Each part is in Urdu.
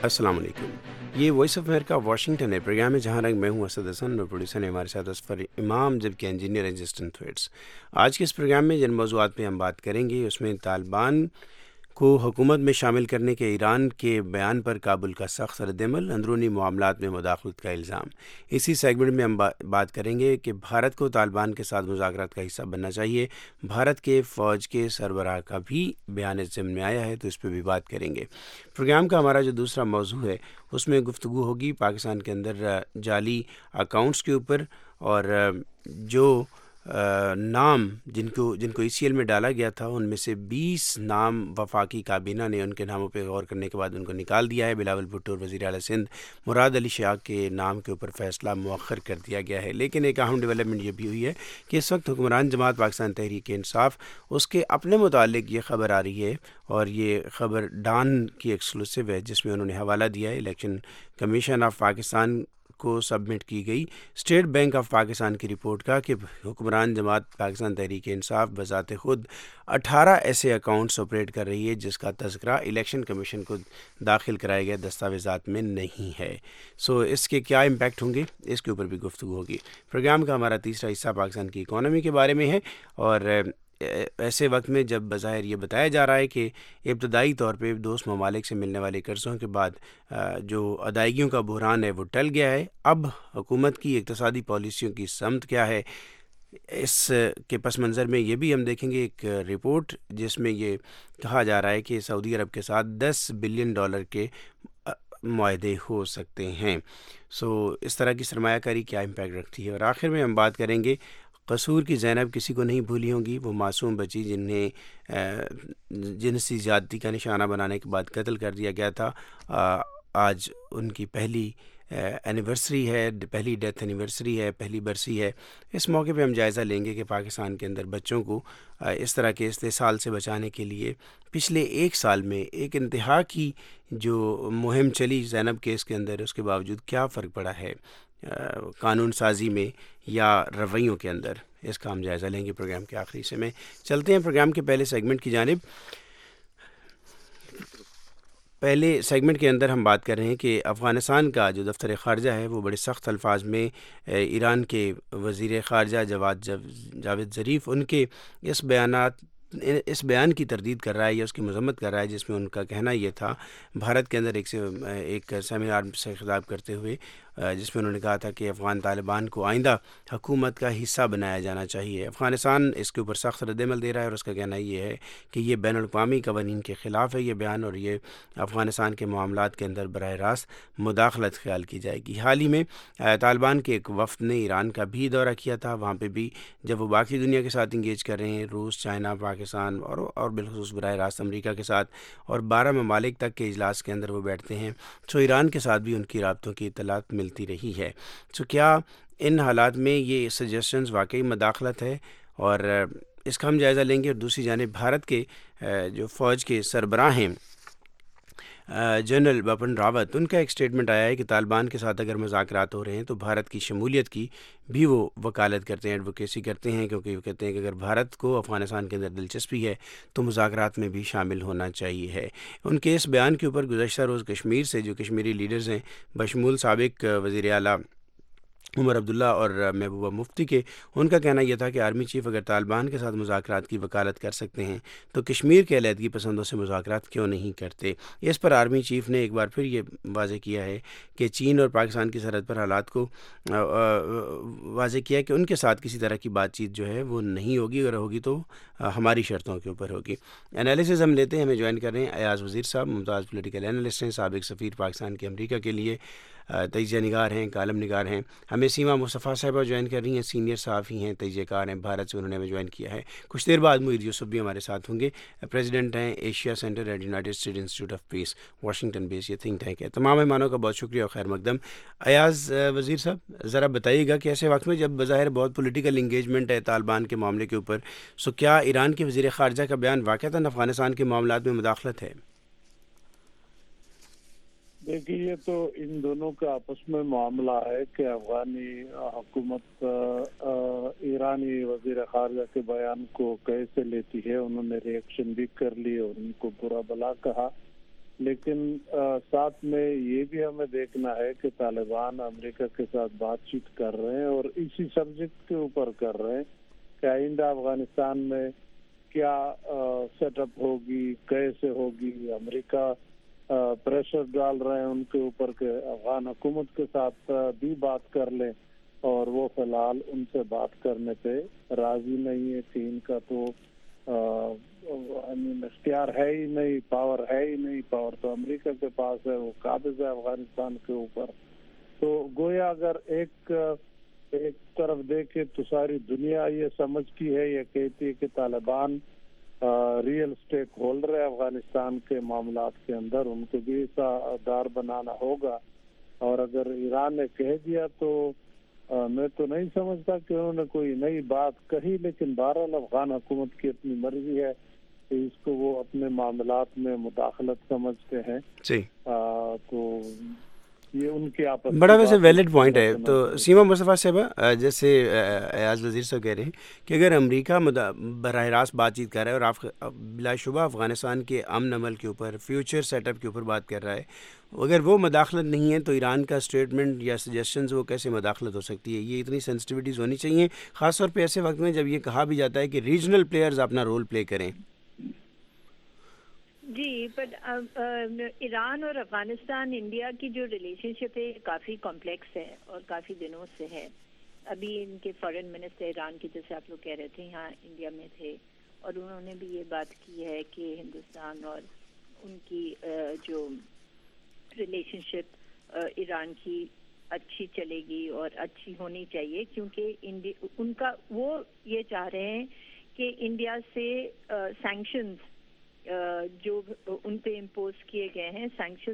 السلام علیکم. یہ وائس آف امریکہ واشنگٹن ہے. پروگرام ہے جہاں رنگ. میں ہوں اسد حسن اور پروڈیوسر نے ہمارے ساتھ اسفر امام جبکہ انجینئر ہیں جسٹن تھویٹس. آج کے اس پروگرام میں جن موضوعات پہ ہم بات کریں گے اس میں طالبان کو حکومت میں شامل کرنے کے ایران کے بیان پر کابل کا سخت رد عمل، اندرونی معاملات میں مداخلت کا الزام. اسی سیگمنٹ میں ہم بات کریں گے کہ بھارت کو طالبان کے ساتھ مذاکرات کا حصہ بننا چاہیے. بھارت کے فوج کے سربراہ کا بھی بیان اس ضمن میں آیا ہے تو اس پہ بھی بات کریں گے. پروگرام کا ہمارا جو دوسرا موضوع ہے اس میں گفتگو ہوگی پاکستان کے اندر جعلی اکاؤنٹس کے اوپر، اور جو نام جن کو ای سی ایل میں ڈالا گیا تھا ان میں سے 20 نام وفاقی کابینہ نے ان کے ناموں پہ غور کرنے کے بعد ان کو نکال دیا ہے. بلاول بھٹو اور وزیر اعلیٰ سندھ مراد علی شاہ کے نام کے اوپر فیصلہ مؤخر کر دیا گیا ہے. لیکن ایک اہم ڈیولپمنٹ یہ بھی ہوئی ہے کہ اس وقت حکمران جماعت پاکستان تحریک انصاف اس کے اپنے متعلق یہ خبر آ رہی ہے، اور یہ خبر ڈان کی ایکسکلوسیو ہے جس میں انہوں نے حوالہ دیا ہے الیکشن کمیشن آف پاکستان کو سبمٹ کی گئی اسٹیٹ بینک آف پاکستان کی رپورٹ کا کہ حکمران جماعت پاکستان تحریک انصاف بذات خود 18 ایسے اکاؤنٹس آپریٹ کر رہی ہے جس کا تذکرہ الیکشن کمیشن کو داخل کرائے گئے دستاویزات میں نہیں ہے. اس کے کیا امپیکٹ ہوں گے اس کے اوپر بھی گفتگو ہوگی. پروگرام کا ہمارا تیسرا حصہ پاکستان کی اکانومی کے بارے میں ہے، اور ایسے وقت میں جب بظاہر یہ بتایا جا رہا ہے کہ ابتدائی طور پہ دوست ممالک سے ملنے والے قرضوں کے بعد جو ادائیگیوں کا بحران ہے وہ ٹل گیا ہے، اب حکومت کی اقتصادی پالیسیوں کی سمت کیا ہے. اس کے پس منظر میں یہ بھی ہم دیکھیں گے ایک رپورٹ جس میں یہ کہا جا رہا ہے کہ سعودی عرب کے ساتھ $10 بلین کے معاہدے ہو سکتے ہیں. اس طرح کی سرمایہ کاری کیا امپیکٹ رکھتی ہے. اور آخر میں ہم بات کریں گے قصور کی زینب کسی کو نہیں بھولی ہوں گی، وہ معصوم بچی جنہیں جنسی زیادتی کا نشانہ بنانے کے بعد قتل کر دیا گیا تھا. آج ان کی پہلی اینیورسری ہے، پہلی ڈیتھ اینیورسری ہے، پہلی برسی ہے. اس موقع پہ ہم جائزہ لیں گے کہ پاکستان کے اندر بچوں کو اس طرح کے استحصال سے بچانے کے لیے پچھلے ایک سال میں ایک انتہا کی جو مہم چلی زینب کیس کے اندر، اس کے باوجود کیا فرق پڑا ہے قانون سازی میں یا رویوں کے اندر. اس کا ہم جائزہ لیں گے پروگرام کے آخری حصے میں. چلتے ہیں پروگرام کے پہلے سیگمنٹ کی جانب. پہلے سیگمنٹ کے اندر ہم بات کر رہے ہیں کہ افغانستان کا جو دفتر خارجہ ہے وہ بڑے سخت الفاظ میں ایران کے وزیر خارجہ جاوید ظریف ان کے اس بیان کی تردید کر رہا ہے یا اس کی مذمت کر رہا ہے جس میں ان کا کہنا یہ تھا بھارت کے اندر ایک سیمینار سے خطاب کرتے ہوئے، جس میں انہوں نے کہا تھا کہ افغان طالبان کو آئندہ حکومت کا حصہ بنایا جانا چاہیے. افغانستان اس کے اوپر سخت رد عمل دے رہا ہے اور اس کا کہنا یہ ہے کہ یہ بین الاقوامی قوانین کے خلاف ہے یہ بیان، اور یہ افغانستان کے معاملات کے اندر براہ راست مداخلت خیال کی جائے گی. حال ہی میں طالبان کے ایک وفد نے ایران کا بھی دورہ کیا تھا. وہاں پہ بھی جب وہ باقی دنیا کے ساتھ انگیج کر رہے ہیں، روس، چائنا، پاکستان اور بالخصوص براہ راست امریکہ کے ساتھ، اور 12 ممالک تک کے اجلاس کے اندر وہ بیٹھتے ہیں، ایران کے ساتھ بھی ان کی رابطوں کی اطلاعات ملتی رہی ہے. کیا ان حالات میں یہ سجیشنز واقعی مداخلت ہے؟ اور اس کا ہم جائزہ لیں گے. اور دوسری جانب بھارت کے جو فوج کے سربراہ ہیں جنرل بپن راوت، ان کا ایک سٹیٹمنٹ آیا ہے کہ طالبان کے ساتھ اگر مذاکرات ہو رہے ہیں تو بھارت کی شمولیت کی بھی وہ وکالت کرتے ہیں، ایڈوکیسی کرتے ہیں، کیونکہ وہ کہتے ہیں کہ اگر بھارت کو افغانستان کے اندر دلچسپی ہے تو مذاکرات میں بھی شامل ہونا چاہیے ہے. ان کے اس بیان کے اوپر گزشتہ روز کشمیر سے جو کشمیری لیڈرز ہیں بشمول سابق وزیر اعلیٰ عمر عبداللہ اور محبوبہ مفتی کے، ان کا کہنا یہ تھا کہ آرمی چیف اگر طالبان کے ساتھ مذاکرات کی وکالت کر سکتے ہیں تو کشمیر کے علیحدگی پسندوں سے مذاکرات کیوں نہیں کرتے. اس پر آرمی چیف نے ایک بار پھر یہ واضح کیا ہے کہ چین اور پاکستان کی سرحد پر حالات کو واضح کیا ہے کہ ان کے ساتھ کسی طرح کی بات چیت جو ہے وہ نہیں ہوگی، اگر ہوگی تو ہماری شرطوں کے اوپر ہوگی. انالیسز ہم لیتے ہیں. ہمیں جوائن کر رہے ہیں ایاز وزیر صاحب، ممتاز پولیٹیکل اینالسٹ ہیں، سابق سفیر پاکستان کے امریکہ کے لیے، تجزیہ نگار ہیں، کالم نگار ہیں. ہمیں سیما مصطفیٰ صاحبہ جوائن کر رہی ہیں، سینئر صحافی ہیں، تجزیہ کار ہیں، بھارت سے انہوں نے ہمیں جوائن کیا ہے. کچھ دیر بعد معید یوسف بھی ہمارے ساتھ ہوں گے، پریزیڈنٹ ہیں Asia centre at United State Institute of Peace, Washington based یہ تھنک ٹینک ہے. تمام مہمانوں کا بہت شکریہ اور خیر مقدم. ایاز وزیر صاحب، ذرا بتائیے گا کہ ایسے وقت میں جب بظاہر بہت پولیٹیکل انگیجمنٹ ہے طالبان کے معاملے کے اوپر، کیا ایران کے وزیر خارجہ کا بیان واقعتاً افغانستان کے معاملات میں مداخلت ہے؟ دیکھیے، یہ تو ان دونوں کا آپس میں معاملہ ہے کہ افغانی حکومت ایرانی وزیر خارجہ کے بیان کو کیسے لیتی ہے. انہوں نے ریئیکشن بھی کر لی اور ان کو برا بلا کہا. لیکن ساتھ میں یہ بھی ہمیں دیکھنا ہے کہ طالبان امریکہ کے ساتھ بات چیت کر رہے ہیں اور اسی سبجیکٹ کے اوپر کر رہے ہیں کہ آئندہ افغانستان میں کیا سیٹ اپ ہوگی، کیسے ہوگی. امریکہ پریشر ڈال رہے ہیں ان کے اوپر کہ افغان حکومت کے ساتھ بھی بات کر لیں، اور وہ فی الحال ان سے بات کرنے پہ راضی نہیں ہے کہ ان کا تو اختیار ہے ہی نہیں، پاور ہے ہی نہیں. پاور تو امریکہ کے پاس ہے، وہ قابض ہے افغانستان کے اوپر. تو گویا اگر ایک طرف دیکھے تو ساری دنیا یہ سمجھتی ہے، یہ کہتی ہے کہ طالبان ریئل اسٹیک ہولڈر ہے افغانستان کے معاملات کے اندر، ان کو بھی حصہ دار بنانا ہوگا. اور اگر ایران نے کہہ دیا تو میں تو نہیں سمجھتا کہ انہوں نے کوئی نئی بات کہی، لیکن بہرحال افغان حکومت کی اپنی مرضی ہے کہ اس کو وہ اپنے معاملات میں مداخلت سمجھتے ہیں. تو یہ ان کے آپس بڑا ویسے ویلڈ پوائنٹ ہے. تو سیما مصطفیٰ صاحبہ، جیسے ایاز وزیر صاحب کہہ رہے ہیں کہ اگر امریکہ براہ راست بات چیت کر رہا ہے اور بلا شبہ افغانستان کے امن عمل کے اوپر، فیوچر سیٹ اپ کے اوپر بات کر رہا ہے، اگر وہ مداخلت نہیں ہے تو ایران کا اسٹیٹمنٹ یا سجیشنز وہ کیسے مداخلت ہو سکتی ہے؟ یہ اتنی سینسٹیوٹیز ہونی چاہیے، خاص طور پہ ایسے وقت میں جب یہ کہا بھی جاتا ہے کہ ریجنل پلیئرز اپنا رول پلے کریں. جی، بٹ ایران اور افغانستان انڈیا کی جو ریلیشن شپ ہے کافی کمپلیکس ہے اور کافی دنوں سے ہے. ابھی ان کے فارن منسٹر ایران کے، جیسے آپ لوگ کہہ رہے تھے، یہاں انڈیا میں تھے اور انہوں نے بھی یہ بات کی ہے کہ ہندوستان اور ان کی جو ریلیشن شپ ایران کی اچھی چلے گی اور اچھی ہونی چاہیے، کیونکہ ان کا وہ یہ چاہ رہے ہیں کہ انڈیا سے سینکشنز جو ان پہ امپوز کیے گئے ہیں،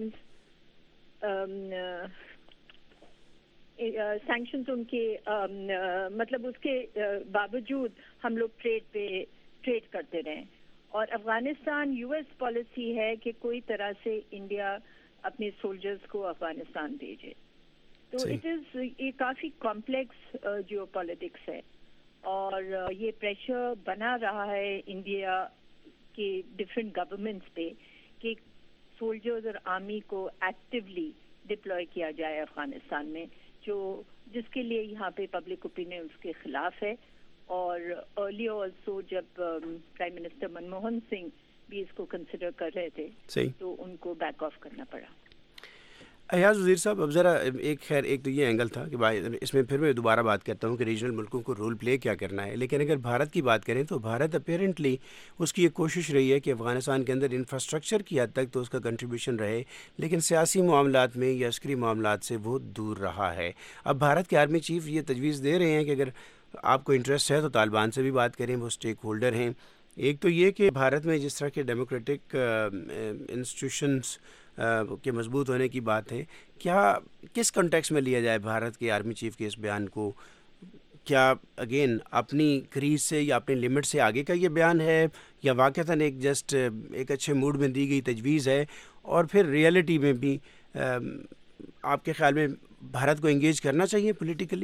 سینکشنز ان کے مطلب اس کے باوجود ہم لوگ ٹریڈ کرتے رہیں. اور افغانستان یو ایس پالیسی ہے کہ کوئی طرح سے انڈیا اپنے سولجرز کو افغانستان بھیجے. تو یہ کافی کمپلیکس جیو پالیٹکس ہے، اور یہ پریشر بنا رہا ہے انڈیا کے ڈفرینٹ گورنمنٹس پہ کہ سولجرز اور آرمی کو ایکٹیولی ڈپلوائے کیا جائے افغانستان میں، جس کے لیے یہاں پہ پبلک اوپینین اس کے خلاف ہے. اور ارلی آلسو جب پرائم منسٹر منموہن سنگھ بھی اس کو کنسیڈر کر رہے تھے تو ان کو بیک آف کرنا پڑا. ایاز وزیر صاحب، اب ذرا ایک تو یہ اینگل تھا کہ بھائی اس میں پھر میں دوبارہ بات کرتا ہوں کہ ریجنل ملکوں کو رول پلے کیا کرنا ہے، لیکن اگر بھارت کی بات کریں تو بھارت اپیرنٹلی اس کی یہ کوشش رہی ہے کہ افغانستان کے اندر انفراسٹرکچر کی حد تک تو اس کا کنٹریبیوشن رہے، لیکن سیاسی معاملات میں یا عسکری معاملات سے وہ دور رہا ہے. اب بھارت کے آرمی چیف یہ تجویز دے رہے ہیں کہ اگر آپ کو انٹرسٹ ہے تو طالبان سے بھی بات کریں، وہ اسٹیک ہولڈر ہیں. ایک تو یہ کہ بھارت میں جس طرح کے ڈیموکریٹک انسٹیٹیوشنز کے مضبوط ہونے کی بات ہے، کیا کس کنٹیکس میں لیا جائے بھارت کے آرمی چیف کے اس بیان کو؟ کیا اگین اپنی کریز سے یا اپنی لمٹ سے آگے کا یہ بیان ہے، یا واقعتاً ایک اچھے موڈ میں دی گئی تجویز ہے؟ اور پھر ریئلٹی میں بھی آپ کے خیال میں بھارت کو انگیج کرنا چاہیے پولیٹیکلی؟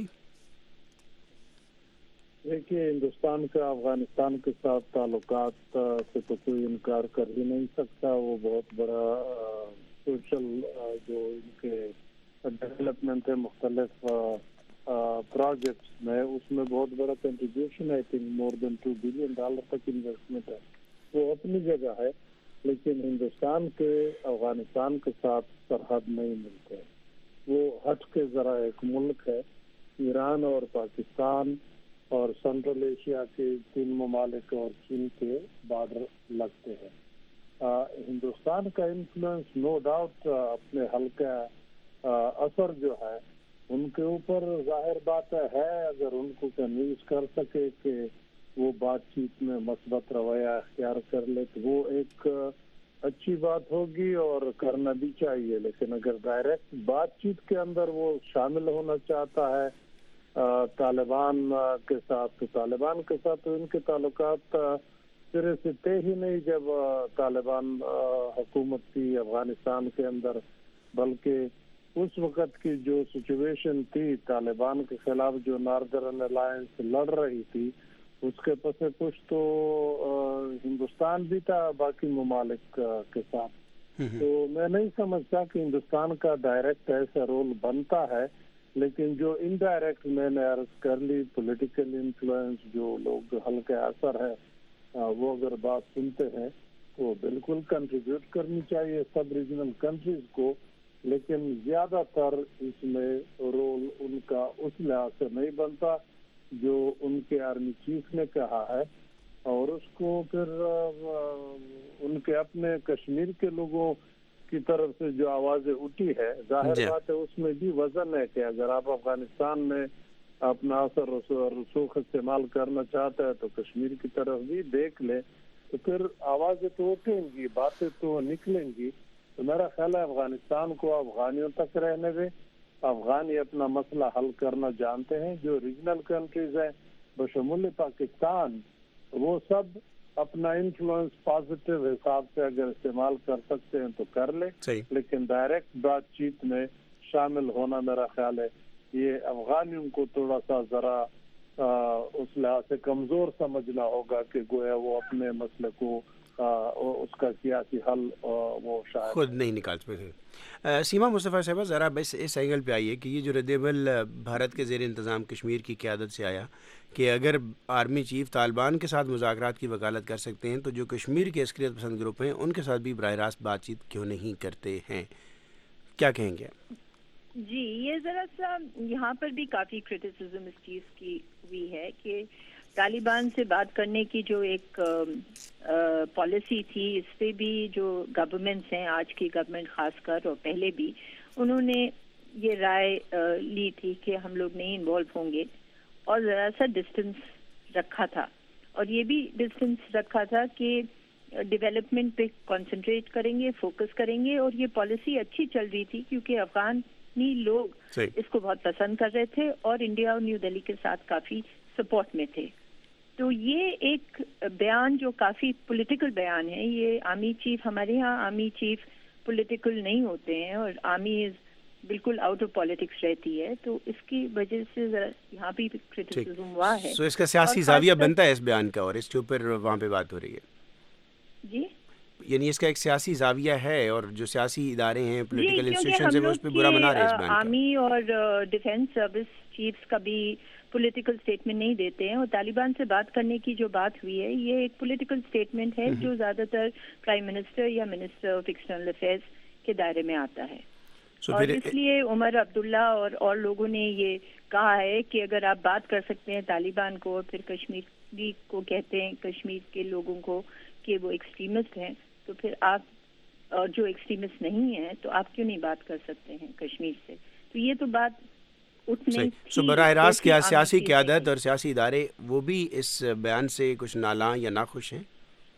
دیکھیے، ہندوستان کا افغانستان کے ساتھ تعلقات سے تو کوئی انکار کر ہی نہیں سکتا. وہ بہت بڑا سوشل جو ان کے ڈیولپمنٹ ہے مختلف پروجیکٹس میں، اس میں بہت بڑا کنٹریبیوشن ہے. I think more than $2 billion تک انویسٹمنٹ ہے. وہ اپنی جگہ ہے، لیکن ہندوستان کے افغانستان کے ساتھ سرحد نہیں ملتے. وہ ہٹ کے ذرا ایک ملک ہے. ایران اور پاکستان اور سینٹرل ایشیا کے 3 ممالک اور چین کے بارڈر لگتے ہیں. ہندوستان کا انفلوئنس نو ڈاؤٹ اپنے ہلکا اثر جو ہے ان کے اوپر ظاہر بات ہے. اگر ان کو کنوینس کر سکے کہ وہ بات چیت میں مثبت رویہ اختیار کر لے تو وہ ایک اچھی بات ہوگی اور کرنا بھی چاہیے. لیکن اگر ڈائریکٹ بات چیت کے اندر وہ شامل ہونا چاہتا ہے طالبان کے ساتھ، تو طالبان کے ساتھ تو ان کے تعلقات سرے سے طے ہی نہیں جب طالبان حکومت تھی افغانستان کے اندر. بلکہ اس وقت کی جو سچویشن تھی طالبان کے خلاف، جو ناردرن الائنس لڑ رہی تھی، اس کے پس پش تو ہندوستان بھی تھا باقی ممالک کے ساتھ. تو میں نہیں سمجھتا کہ ہندوستان کا ڈائریکٹ ایسا رول بنتا ہے، لیکن جو انڈائریکٹ میں نے عرض کر لی، پولیٹیکل انفلوئنس، جو لوگ ہلکا اثر ہے وہ اگر بات سنتے ہیں تو بالکل کنٹریبیوٹ کرنی چاہیے سب ریجنل کنٹریز کو، لیکن زیادہ تر اس میں رول ان کا اس لحاظ سے نہیں بنتا جو ان کے آرمی چیف نے کہا ہے، اور اس کو پھر ان کے اپنے کشمیر کے لوگوں کی طرف سے جو آوازیں اٹھی ہے، ظاہر بات ہے اس میں بھی وزن ہے کہ اگر آپ افغانستان میں اپنا اثر رسوخ استعمال کرنا چاہتے ہیں تو کشمیر کی طرف بھی دیکھ لیں، تو پھر آوازیں تو اٹھیں گی، باتیں تو نکلیں گی۔ تو میرا خیال ہے افغانستان کو افغانیوں تک رہنے دیں، افغان یہ اپنا مسئلہ حل کرنا جانتے ہیں، جو ریجنل کنٹریز ہیں بشمول پاکستان وہ سب اپنا انفلوئنس پازیٹیو حساب سے اگر استعمال کر سکتے ہیں تو کر لیں، لیکن ڈائریکٹ بات چیت میں شامل ہونا میرا خیال ہے یہ افغانیوں کو تھوڑا سا ذرا اس لحاظ سے کمزور سمجھنا ہوگا کہ گویا وہ اپنے مسئلے کو اس کا سیاسی حل وہ شاید خود نہیں نکال سکتے۔ سیما مصطفیٰ صاحبہ، ذرا بس اس اینگل پہ آئیے کہ یہ جو رد عمل بھارت کے زیر انتظام کشمیر کی قیادت سے آیا کہ اگر آرمی چیف طالبان کے ساتھ مذاکرات کی وکالت کر سکتے ہیں تو جو کشمیر کے عسکریت پسند گروپ ہیں ان کے ساتھ بھی براہ راست بات چیت کیوں نہیں کرتے ہیں، کیا کہیں گے؟ جی، یہ ذرا سا یہاں پر بھی کافی کرٹیسزم اس چیز کی ہوئی ہے کہ طالبان سے بات کرنے کی جو ایک پالیسی تھی، اس پہ بھی جو گورنمنٹس ہیں، آج کی گورنمنٹ خاص کر اور پہلے بھی، انہوں نے یہ رائے لی تھی کہ ہم لوگ نہیں انوالو ہوں گے، اور ذرا سا ڈسٹنس رکھا تھا، اور یہ بھی ڈسٹنس رکھا تھا کہ ڈیولپمنٹ پہ کنسنٹریٹ کریں گے، فوکس کریں گے، اور یہ پالیسی اچھی چل رہی تھی کیونکہ افغانی لوگ اس کو بہت پسند کر رہے تھے اور انڈیا اور نیو دہلی کے ساتھ کافی سپورٹ میں تھے۔ تو یہ ایک بیان جو کافی پولیٹیکل بیان ہے، یہ آرمی چیف، ہمارے یہاں آرمی چیف پولیٹیکل نہیں ہوتے ہیں اور آرمی بالکل آؤٹ آف پالیٹکس رہتی ہے، تو اس کی وجہ سے ذرا یہاں بھی کرٹیسزم ہوا ہے۔ سو اس کا سیاسی زاویہ بنتا ہے اس بیان کا، اور اس کے اوپر وہاں پہ بات ہو رہی ہے، جی یعنی اس کا ایک سیاسی زاویہ ہے اور جو سیاسی ادارے ہیں، پولیٹیکل انسٹیٹیوشنز ہیں، وہ اس پہ برا منا رہے ہیں اس بیان کا۔ آرمی اور ڈیفینس سروس چیفز کا بھی پولیٹیکل سٹیٹمنٹ نہیں دیتے ہیں، اور طالبان سے بات کرنے کی جو بات ہوئی ہے یہ ایک پولیٹیکل سٹیٹمنٹ ہے جو زیادہ تر پرائم منسٹر یا منسٹر آف ایکسٹرنل افیئرز کے دائرے میں آتا ہے، اور اس لیے عمر عبداللہ اور لوگوں نے یہ کہا ہے کہ اگر آپ بات کر سکتے ہیں طالبان کو، اور پھر کشمیری کو کہتے ہیں کشمیر کے لوگوں کو کہ وہ ایکسٹریمسٹ ہیں، تو پھر آپ اور جو ایکسٹریمسٹ نہیں ہیں تو آپ کیوں نہیں بات کر سکتے ہیں کشمیر سے؟ تو یہ تو بات سو براہ راست کیا سیاسی قیادت اور سیاسی ادارے وہ بھی اس بیان سے کچھ نالاں یا ناخوش ہیں؟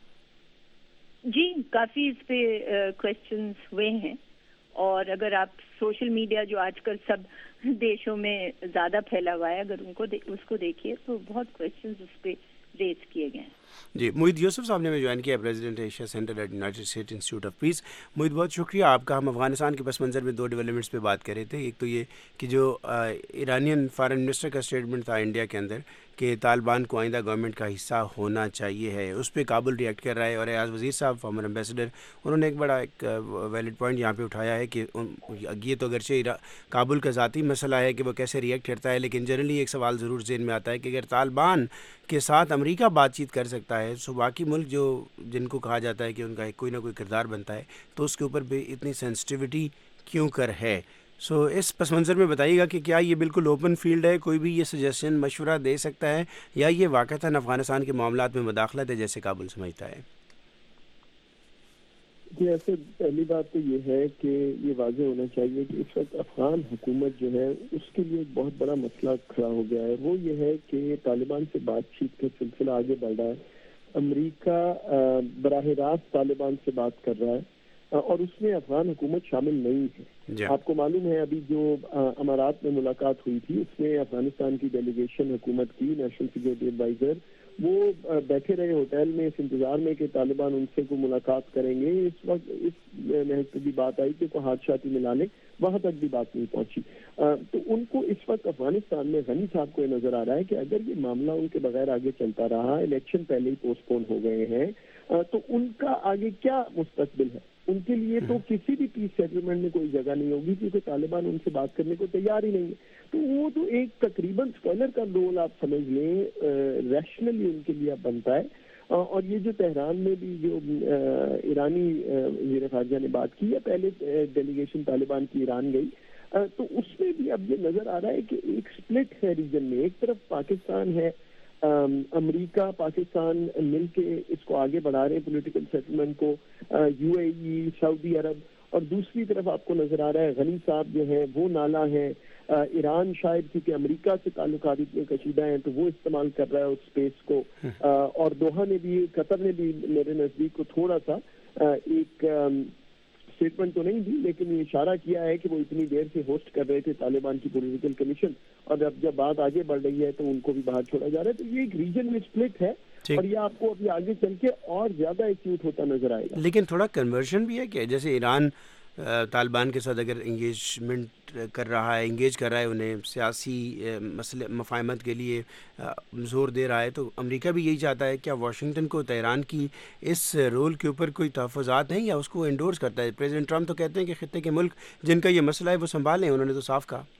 جی، کافی اس پہ کوشچنز ہوئے ہیں، اور اگر آپ سوشل میڈیا جو آج کل سب دیشوں میں زیادہ پھیلا ہوا ہے، اگر اس کو دیکھیے تو بہت کوشچنز اس پہ ریز کیے گئے ہیں۔ جی، موحد یوسف صاحب نے ہمیں جوائن کیا، president Asia centre at United States Institute of Peace. Moeed بہت شکریہ آپ کا۔ ہم افغانستان کے پس منظر میں دو ڈیولپمنٹس پہ بات کر رہے تھے، ایک تو یہ کہ جو ایرانین فارن منسٹر کا اسٹیٹمنٹ تھا انڈیا کے اندر کہ طالبان کو آئندہ گورنمنٹ کا حصہ ہونا چاہیے ہے، اس پہ کابل ریئیکٹ کر رہا ہے، اور ایاز وزیر صاحب فارمر ایمبیسڈر انہوں نے ایک بڑا ایک ویلڈ پوائنٹ یہاں پہ اٹھایا ہے کہ یہ تو اگرچہ کابل کا ذاتی مسئلہ ہے کہ وہ کیسے ریئیکٹ کرتا ہے، لیکن جنرلی ایک سوال ضرور ذہن میں آتا ہے کہ اگر طالبان کے ساتھ امریکہ بات چیت کر سکتا ہے تو باقی ملک جو جن کو کہا جاتا ہے کہ ان کا کوئی نہ کوئی کردار بنتا ہے، تو اس کے اوپر بھی اتنی سینسٹیوٹی کیوں کر ہے؟ سو اس پس منظر میں بتائیے گا کہ کیا یہ بالکل اوپن فیلڈ ہے، کوئی بھی یہ سجیشن مشورہ دے سکتا ہے، یا یہ واقعتاً افغانستان کے معاملات میں مداخلت ہے جیسے کابل سمجھتا ہے؟ جی، ایسے پہلی بات تو یہ ہے کہ یہ واضح ہونا چاہیے کہ اس وقت افغان حکومت جو ہے اس کے لیے ایک بہت بڑا مسئلہ کھڑا ہو گیا ہے، وہ یہ ہے کہ طالبان سے بات چیت کا سلسلہ آگے بڑھ رہا ہے، امریکہ براہ راست طالبان سے بات کر رہا ہے، اور اس میں افغان حکومت شامل نہیں ہے۔ آپ کو معلوم ہے ابھی جو امارات میں ملاقات ہوئی تھی اس میں افغانستان کی ڈیلیگیشن حکومت کی نیشنل سیکورٹی ایڈوائزر وہ بیٹھے رہے ہوٹل میں اس انتظار میں کہ طالبان ان سے کوئی ملاقات کریں گے۔ اس وقت اس محض پہ بھی بات آئی کہ کوئی حادثاتی ملانے، وہاں تک بھی بات نہیں پہنچی۔ تو ان کو اس وقت افغانستان میں غنی صاحب کو یہ نظر آ رہا ہے کہ اگر یہ معاملہ ان کے بغیر آگے چلتا رہا، الیکشن پہلے ہی پوسٹ پون ہو گئے ہیں، تو ان کا آگے کیا مستقبل ہے؟ ان کے لیے تو کسی بھی پیس سیٹلمنٹ میں کوئی جگہ نہیں ہوگی کیونکہ طالبان ان سے بات کرنے کو تیار ہی نہیں ہے. تو وہ تو ایک تقریباً اسپوائلر کا رول آپ سمجھ لیں ریشنلی ان کے لیے بنتا ہے. اور یہ جو تہران میں بھی جو ایرانی وزیر خارجہ نے بات کی ہے, پہلے ڈیلیگیشن طالبان کی ایران گئی, تو اس میں بھی اب یہ نظر آ رہا ہے کہ ایک سپلٹ ہے ریجن میں. ایک طرف پاکستان ہے, امریکہ پاکستان مل کے اس کو آگے بڑھا رہے ہیں پولیٹیکل سیٹلمنٹ کو, یو اے ای, سعودی عرب, اور دوسری طرف آپ کو نظر آ رہا ہے غنی صاحب جو ہے وہ نالا ہے. ایران شاید کیونکہ امریکہ سے تعلقات اتنے کشیدہ ہیں تو وہ استعمال کر رہا ہے اس اسپیس کو, اور دوحہ نے بھی, قطر نے بھی میرے نزدیک کو تھوڑا سا ایک اسٹیٹمنٹ تو نہیں دی لیکن یہ اشارہ کیا ہے کہ وہ اتنی دیر سے ہوسٹ کر رہے تھے طالبان کی پولیٹیکل کمیشن, اور جب بات آگے بڑھ رہی ہے تو ان کو بھی باہر چھوڑا جا رہا ہے. تو یہ ایک ریجن میں اسپلٹ ہے اور یہ آپ کو ابھی آگے چل کے اور زیادہ ایکیوٹ ہوتا نظر آئے گا. لیکن تھوڑا کنورژن بھی ہے کہ جیسے ایران طالبان کے ساتھ اگر انگیج کر رہا ہے انہیں سیاسی مسئلے مفاہمت کے لیے زور دے رہا ہے, تو امریکہ بھی یہی چاہتا ہے. کیا واشنگٹن کو تہران کی اس رول کے اوپر کوئی تحفظات ہیں یا اس کو انڈورس کرتا ہے؟ پریزیڈنٹ ٹرمپ تو کہتے ہیں کہ خطے کے ملک جن کا یہ مسئلہ ہے وہ سنبھالیں, انہوں نے تو صاف کہا.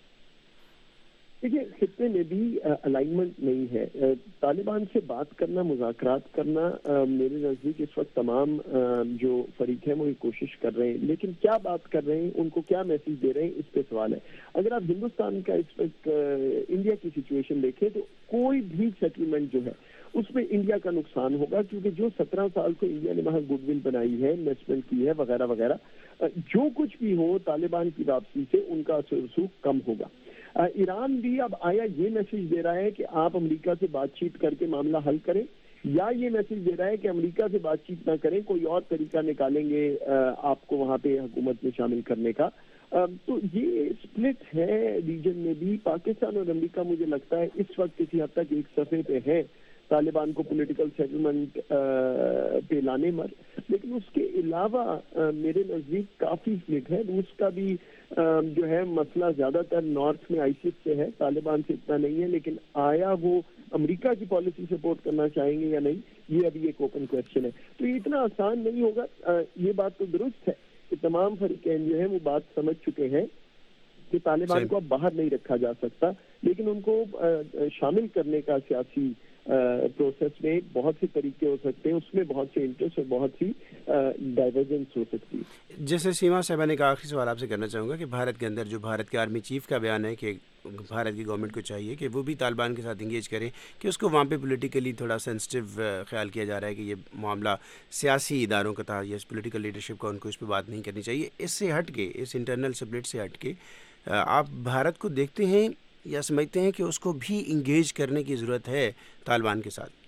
دیکھیے خطے میں بھی الائنمنٹ نہیں ہے. طالبان سے بات کرنا, مذاکرات کرنا, میرے نزدیک اس وقت تمام جو فریق ہیں وہ یہ کوشش کر رہے ہیں, لیکن کیا بات کر رہے ہیں, ان کو کیا میسج دے رہے ہیں, اس پہ سوال ہے. اگر آپ ہندوستان کا اس وقت انڈیا کی سچویشن دیکھیں تو کوئی بھی سیٹلمنٹ جو ہے اس میں انڈیا کا نقصان ہوگا, کیونکہ جو 17 سال کو انڈیا نے وہاں گڈ ول بنائی ہے, انویسٹمنٹ کی ہے وغیرہ وغیرہ, جو کچھ بھی ہو طالبان کی واپسی سے ان کا اثر و رسوخ کم ہوگا. ایران بھی اب آیا یہ میسج دے رہا ہے کہ آپ امریکہ سے بات چیت کر کے معاملہ حل کریں, یا یہ میسج دے رہا ہے کہ امریکہ سے بات چیت نہ کریں, کوئی اور طریقہ نکالیں گے آپ کو وہاں پہ حکومت میں شامل کرنے کا. تو یہ اسپلٹ ہے ریجن میں بھی. پاکستان اور امریکہ مجھے لگتا ہے اس وقت کسی حد تک ایک صفحے پہ ہے طالبان کو پولیٹیکل سیٹلمنٹ پہ لانے میں, لیکن اس کے علاوہ میرے نزدیک کافی اسپلٹ ہے. روس کا بھی جو ہے مسئلہ زیادہ تر نارتھ میں آئیسس سے ہے, طالبان سے اتنا نہیں ہے, لیکن آیا وہ امریکہ کی پالیسی سپورٹ کرنا چاہیں گے یا نہیں, یہ ابھی ایک اوپن کویسچن ہے. تو یہ اتنا آسان نہیں ہوگا. یہ بات تو درست ہے کہ تمام فریقین جو ہیں وہ بات سمجھ چکے ہیں کہ طالبان کو اب باہر نہیں رکھا جا سکتا, لیکن ان کو شامل کرنے کا سیاسی پروسیس میں بہت سے طریقے ہو سکتے ہیں, اس میں بہت سے انٹرسٹ اور بہت سی ڈائیورجنس ہو سکتی ہے. جیسے سیما صاحبہ نے کہا, آخری سوال آپ سے کرنا چاہوں گا کہ بھارت کے اندر جو بھارت کے آرمی چیف کا بیان ہے کہ بھارت کی گورنمنٹ کو چاہیے کہ وہ بھی طالبان کے ساتھ انگیج کریں, کہ اس کو وہاں پہ پولیٹیکلی تھوڑا سینسٹیو خیال کیا جا رہا ہے کہ یہ معاملہ سیاسی اداروں کا تھا, یا پولیٹیکل لیڈرشپ کا ان کو اس پہ بات نہیں کرنی چاہیے. اس سے ہٹ کے, اس انٹرنل سپلٹ سے ہٹ کے آپ بھارت کو دیکھتے ہیں یا سمجھتے ہیں کہ اس کو بھی انگیج کرنے کی ضرورت ہے طالبان کے ساتھ؟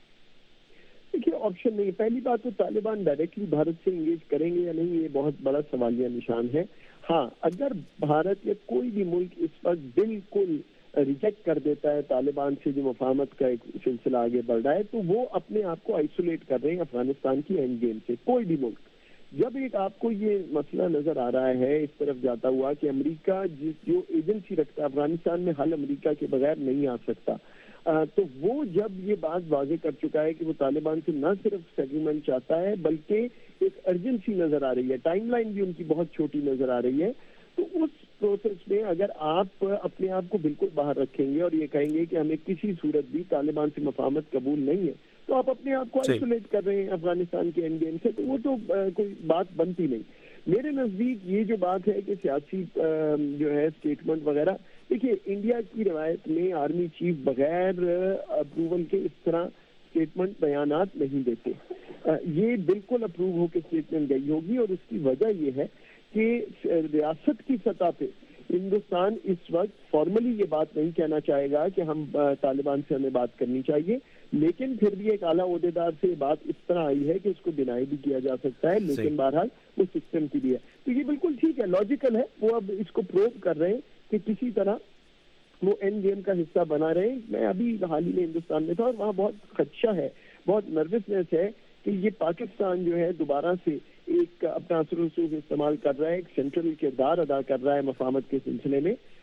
دیکھیے آپشن نہیں. پہلی بات تو طالبان ڈائریکٹلی بھارت سے انگیج کریں گے یا نہیں, یہ بہت بڑا سوالیہ نشان ہے. ہاں, اگر بھارت یا کوئی بھی ملک اس وقت بالکل ریجیکٹ کر دیتا ہے طالبان سے جو مفاہمت کا ایک سلسلہ آگے بڑھ رہا ہے, تو وہ اپنے آپ کو آئسولیٹ کر رہے ہیں افغانستان کی اینڈ گیم سے. کوئی بھی ملک جب ایک آپ کو یہ مسئلہ نظر آ رہا ہے اس طرف جاتا ہوا کہ امریکہ جو ایجنسی رکھتا ہے افغانستان میں, حل امریکہ کے بغیر نہیں آ سکتا, تو وہ جب یہ بات واضح کر چکا ہے کہ وہ طالبان سے نہ صرف سیٹلمنٹ چاہتا ہے بلکہ ایک ارجنسی نظر آ رہی ہے, ٹائم لائن بھی ان کی بہت چھوٹی نظر آ رہی ہے, تو اس پروسیس میں اگر آپ اپنے آپ کو بالکل باہر رکھیں گے اور یہ کہیں گے کہ ہمیں کسی صورت بھی طالبان سے مفاہمت قبول نہیں ہے, تو آپ اپنے آپ کو آئسولیٹ کر رہے ہیں افغانستان کے اینڈ گیم سے, تو وہ تو کوئی بات بنتی نہیں. میرے نزدیک یہ جو بات ہے کہ سیاسی جو ہے اسٹیٹمنٹ وغیرہ, دیکھیے انڈیا کی روایت میں آرمی چیف بغیر اپروول کے اس طرح اسٹیٹمنٹ بیانات نہیں دیتے. یہ بالکل اپروو ہو کے اسٹیٹمنٹ گئی ہوگی, اور اس کی وجہ یہ ہے کہ ریاست کی سطح پہ ہندوستان اس وقت فارملی یہ بات نہیں کہنا چاہے گا کہ ہم طالبان سے ہمیں بات کرنی چاہیے, لیکن پھر بھی ایک اعلیٰ عہدیدار سے بات اس طرح آئی ہے کہ اس کو ڈینائی بھی کیا جا سکتا ہے, لیکن بہرحال وہ سسٹم کی بھی ہے. تو یہ بالکل ٹھیک ہے, لاجیکل ہے. وہ اب اس کو پروو کر رہے ہیں کہ کسی طرح وہ اینڈ گیم کا حصہ بنا رہے ہیں. میں ابھی حال ہی میں ہندوستان میں تھا اور وہاں بہت خدشہ ہے, بہت نروسنیس ہے کہ یہ پاکستان جو ہے دوبارہ سے ایک اپنا اثر و رسوخ استعمال کر رہا ہے, ایک سینٹرل کردار ادا کر رہا ہے مفاہمت کے سلسلے میں.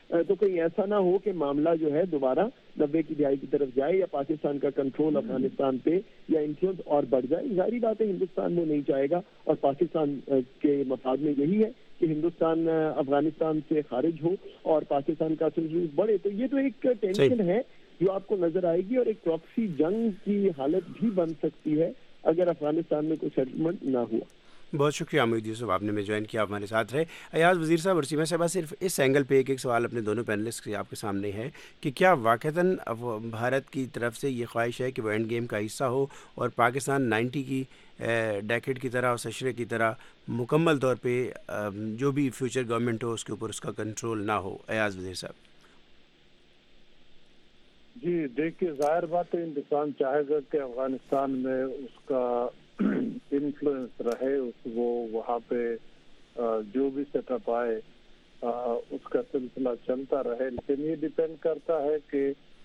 تو کہیں ایسا نہ ہو کہ معاملہ جو ہے دوبارہ 90 کی دہائی کی طرف جائے یا پاکستان کا کنٹرول افغانستان پہ یا انفلوئنس اور بڑھ جائے. ظاہری بات ہے ہندوستان وہ نہیں چاہے گا اور پاکستان کے مفاد میں یہی ہے کہ ہندوستان افغانستان سے خارج ہو اور پاکستان کا سلسلہ بڑھے. تو یہ تو ایک ٹینشن ہے جو آپ کو نظر آئے گی اور ایک پراکسی جنگ کی حالت بھی بن سکتی ہے اگر افغانستان میں کوئی سیٹلمنٹ نہ ہوا. بہت شکریہ امید یوسف، آپ نے میں جوائن کیا، آپ ہمارے ساتھ رہے. ایاز وزیر صاحب اور سیما صاحبہ، صرف اس اینگل پہ ایک سوال اپنے دونوں پینلسٹ کے آپ کے سامنے ہے کہ کیا واقعتاً بھارت کی طرف سے یہ خواہش ہے کہ وہ اینڈ گیم کا حصہ ہو اور پاکستان 90 کی ڈیکیڈ کی طرح اور سشرے کی طرح مکمل طور پہ جو بھی فیوچر گورنمنٹ ہو اس کے اوپر اس کا کنٹرول نہ ہو؟ ایاز وزیر صاحب. جی دیکھیے، ظاہر بات ہے ہندوستان چاہے گا کہ افغانستان میں اس کا انفلوئنس رہے، وہ وہاں پہ جو بھی سیٹ اپ آئے اس کا سلسلہ چلتا رہے. لیکن یہ ڈیپینڈ کرتا ہے کہ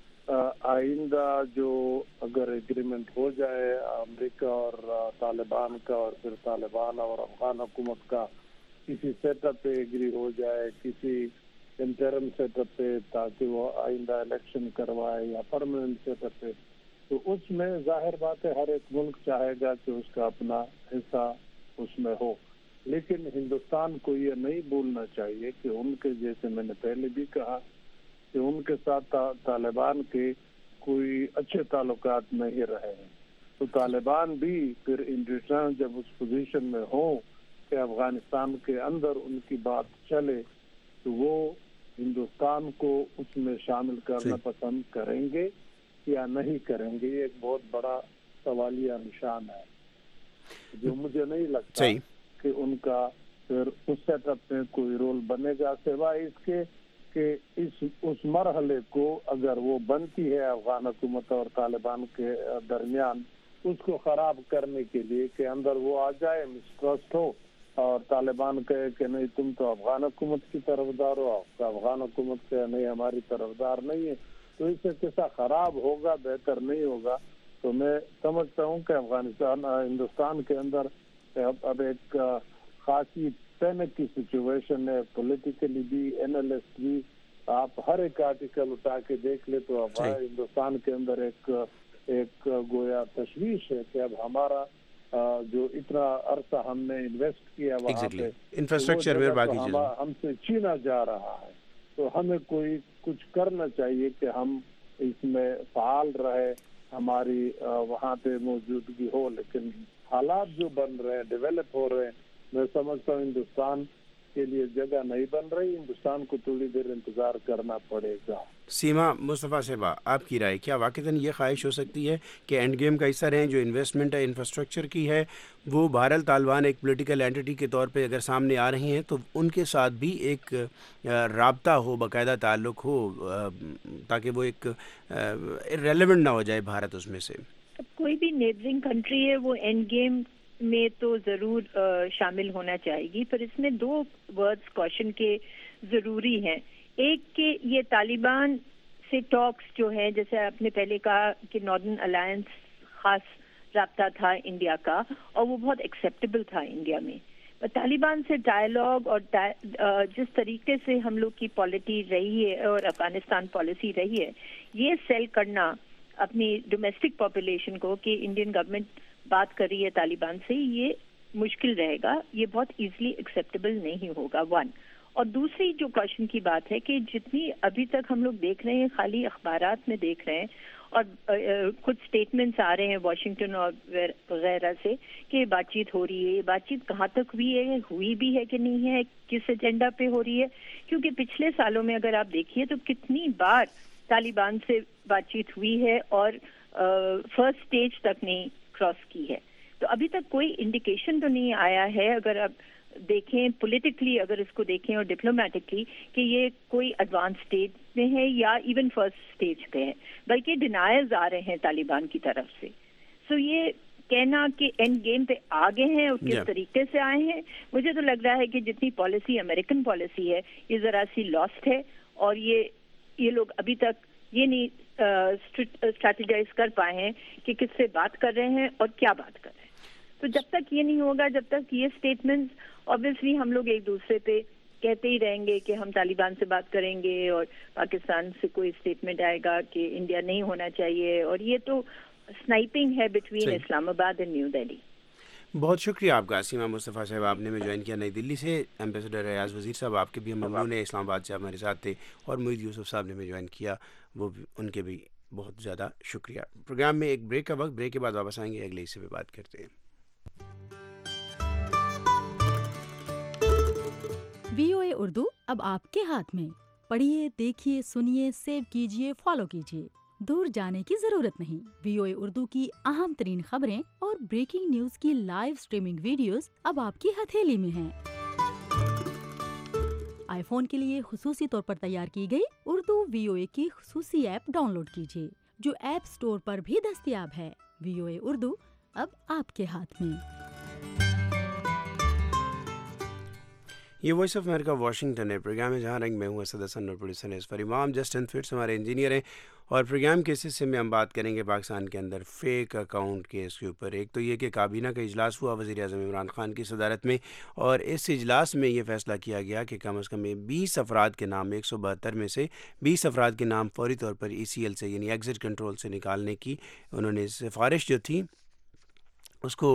آئندہ جو اگر ایگریمنٹ ہو جائے امریکہ اور طالبان کا اور پھر طالبان اور افغان حکومت کا کسی سیٹ اپ پہ ایگری ہو جائے، کسی انٹرم سیٹ اپ پہ، تاکہ وہ آئندہ الیکشن کروائے یا پرماننٹ سیٹ اپ پہ، تو اس میں ظاہر بات ہے ہر ایک ملک چاہے گا کہ اس کا اپنا حصہ اس میں ہو. لیکن ہندوستان کو یہ نہیں بھولنا چاہیے کہ ان کے، جیسے میں نے پہلے بھی کہا، کہ ان کے ساتھ طالبان کے کوئی اچھے تعلقات نہیں رہے ہیں. تو طالبان بھی پھر ان ریٹرن جب اس پوزیشن میں ہوں کہ افغانستان کے اندر ان کی بات چلے تو وہ ہندوستان کو اس میں شامل کرنا پسند کریں گے یا نہیں کریں گے. یہ ایک بہت بڑا سوالیہ نشان ہے جو مجھے نہیں لگتا کہ ان کا پھر اس سیٹ اپ میں کوئی رول بنے گا، سوائے اس کے کہ اس مرحلے کو اگر وہ بنتی ہے افغان حکومت اور طالبان کے درمیان، اس کو خراب کرنے کے لیے کہ اندر وہ آ جائے، مسٹرسٹ ہو اور طالبان کہے کہ نہیں تم تو افغان حکومت کی طرفدار ہو، افغان حکومت کہے نہیں ہماری طرفدار نہیں ہے، تو اس سے کیسا خراب ہوگا، بہتر نہیں ہوگا. تو میں سمجھتا ہوں کہ ہندوستان کے اندر اب ایک خاصی پینک کی سچویشن ہے، پولیٹیکلی بھی، اینالسٹ بھی. آپ ہر ایک آرٹیکل اٹھا کے دیکھ لے تو اب ہندوستان کے اندر ایک گویا تشویش ہے کہ اب ہمارا جو اتنا عرصہ ہم نے انویسٹ کیا وہاں پہ انفراسٹرکچر میں باقی ہم سے چھینا جا رہا ہے. تو ہمیں کوئی کچھ کرنا چاہیے کہ ہم اس میں فعال رہے، ہماری وہاں پہ موجودگی ہو. لیکن حالات جو بن رہے ہیں، ڈیولپ ہو رہے ہیں، میں سمجھتا ہوں ہندوستان کے لیے جگہ نہیں بن رہی. ہندوستان کو تھوڑی دیر انتظار کرنا پڑے گا. سیما مصطفیٰ صاحبہ، آپ کی رائے کیا واقعتاً یہ خواہش ہو سکتی ہے کہ اینڈ گیم کا حصہ رہیں؟ جو انویسٹمنٹ ہے انفراسٹرکچر کی ہے وہ بہرحال طالبان ایک پولیٹیکل اینٹی کے طور پہ اگر سامنے آ رہی ہیں تو ان کے ساتھ بھی ایک رابطہ ہو، باقاعدہ تعلق ہو، تاکہ وہ ایک ریلیونٹ نہ ہو جائے بھارت اس میں سے. کوئی بھی نیبرنگ کنٹری ہے وہ اینڈ گیم میں تو ضرور شامل ہونا چاہے گی، پر اس میں دو ورڈز کوشن کے ضروری ہیں. ایک کہ یہ طالبان سے ٹاکس جو ہے، جیسے آپ نے پہلے کہا کہ ناردرن الائنس خاص رابطہ تھا انڈیا کا اور وہ بہت ایکسیپٹیبل تھا انڈیا میں. طالبان سے ڈائلاگ اور جس طریقے سے ہم لوگ کی پالیٹی رہی ہے اور افغانستان پالیسی رہی ہے، یہ سیل کرنا اپنی ڈومیسٹک پاپولیشن کو کہ انڈین گورنمنٹ بات کر رہی ہے طالبان سے، یہ مشکل رہے گا، یہ بہت ایزلی ایکسیپٹیبل نہیں ہوگا. ون. اور دوسری جو کوشچن کی بات ہے کہ جتنی ابھی تک ہم لوگ دیکھ رہے ہیں، خالی اخبارات میں دیکھ رہے ہیں اور کچھ اسٹیٹمنٹس آ رہے ہیں واشنگٹن اور وغیرہ سے کہ یہ بات چیت ہو رہی ہے. یہ بات چیت کہاں تک ہوئی بھی ہے کہ نہیں ہے، کس ایجنڈا پہ ہو رہی ہے؟ کیونکہ پچھلے سالوں میں اگر آپ دیکھیے تو کتنی بار طالبان سے بات چیت ہوئی ہے اور فرسٹ اسٹیج تک نہیں کراس کی ہے. تو ابھی تک کوئی انڈیکیشن تو نہیں آیا ہے، اگر آپ دیکھیں پولیٹیکلی اگر اس کو دیکھیں اور ڈپلومیٹکلی، کہ یہ کوئی ایڈوانس اسٹیج میں ہے یا ایون فرسٹ اسٹیج پہ ہے، بلکہ ڈینائلز آ رہے ہیں طالبان کی طرف سے. سو یہ کہنا کہ اینڈ گیم پہ آگے ہیں اور کس طریقے سے آئے ہیں، مجھے تو لگ رہا ہے کہ جتنی پالیسی امریکن پالیسی ہے یہ ذرا سی لاسٹ ہے، اور یہ لوگ ابھی تک یہ نہیں اسٹریٹجائز کر پائے ہیں کہ کس سے بات کر رہے ہیں اور کیا بات کر رہے ہیں. تو جب تک یہ نہیں ہوگا، جب تک یہ اسٹیٹمنٹس، obviously ہم لوگ ایک دوسرے پہ کہتے ہی رہیں گے کہ ہم طالبان سے بات کریں گے اور پاکستان سے کوئی اسٹیٹمنٹ آئے گا کہ انڈیا نہیں ہونا چاہیے, اور یہ تو سنائپنگ ہے بٹوین اسلام آباد اینڈ نیو دہلی. بہت شکریہ آپ کا سیما مصطفیٰ صاحب, آپ نے میں جوائن کیا نئی دلی سے. ایمبیسڈر ریاض وزیر صاحب آپ کے بھی ہم ممنون ہیں, اسلام آباد سے ہمارے ساتھ تھے, اور معید یوسف صاحب نے میں جوائن کیا, وہ بھی ان کے بھی بہت زیادہ شکریہ. پروگرام میں ایک بریک کا وقت, بریک کے بعد واپس آئیں گے, اگلے حصے پہ بات کرتے ہیں. VOA اردو اب آپ کے ہاتھ میں. پڑھیے, دیکھیے, سنیے, سیو کیجیے, فالو کیجیے. دور جانے کی ضرورت نہیں. VOA اردو کی اہم ترین خبریں اور بریکنگ نیوز کی لائیو سٹریمنگ ویڈیوز اب آپ کی ہتھیلی میں ہیں. آئی فون کے لیے خصوصی طور پر تیار کی گئی اردو VOA کی خصوصی ایپ ڈاؤن لوڈ کیجیے, جو ایپ سٹور پر بھی دستیاب ہے. VOA اردو اب آپ کے ہاتھ میں. یہ وائس آف امریکہ واشنگٹن ہے. پروگرام ہے جہاں رنگ میں ہوں اسد حسن اور پروڈیوسر اس پر امام. جسٹن تھویٹس ہمارے انجینئر ہیں, اور پروگرام کے اس حصے میں ہم بات کریں گے پاکستان کے اندر فیک اکاؤنٹ کیس کے اوپر. ایک تو یہ کہ کابینہ کا اجلاس ہوا وزیر اعظم عمران خان کی صدارت میں, اور اس اجلاس میں یہ فیصلہ کیا گیا کہ کم از کم 20 افراد کے نام, 172 میں سے 20 افراد کے نام فوری طور پر ECL سے یعنی ایگزٹ کنٹرول سے نکالنے کی انہوں نے سفارش جو تھی اس کو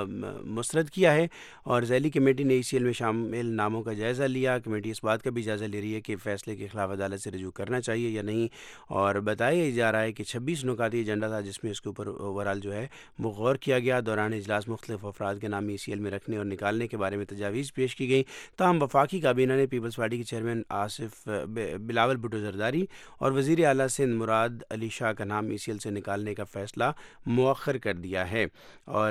مسترد کیا ہے. اور ذیلی کمیٹی نے ECL میں شامل ناموں کا جائزہ لیا. کمیٹی اس بات کا بھی جائزہ لے رہی ہے کہ فیصلے کے خلاف عدالت سے رجوع کرنا چاہیے یا نہیں, اور بتایا جا رہا ہے کہ 26 نکاتی ایجنڈا تھا جس میں اس کے اوپر اوورال جو ہے وہ غور کیا گیا. دوران اجلاس مختلف افراد کے نام ECL میں رکھنے اور نکالنے کے بارے میں تجاویز پیش کی گئی. تاہم وفاقی کابینہ نے پیپلز پارٹی کے چیئرمین آصف بلاول بھٹو زرداری اور وزیر اعلیٰ سندھ مراد علی شاہ کا نام ECL سے نکالنے کا فیصلہ مؤخر کر دیا ہے, اور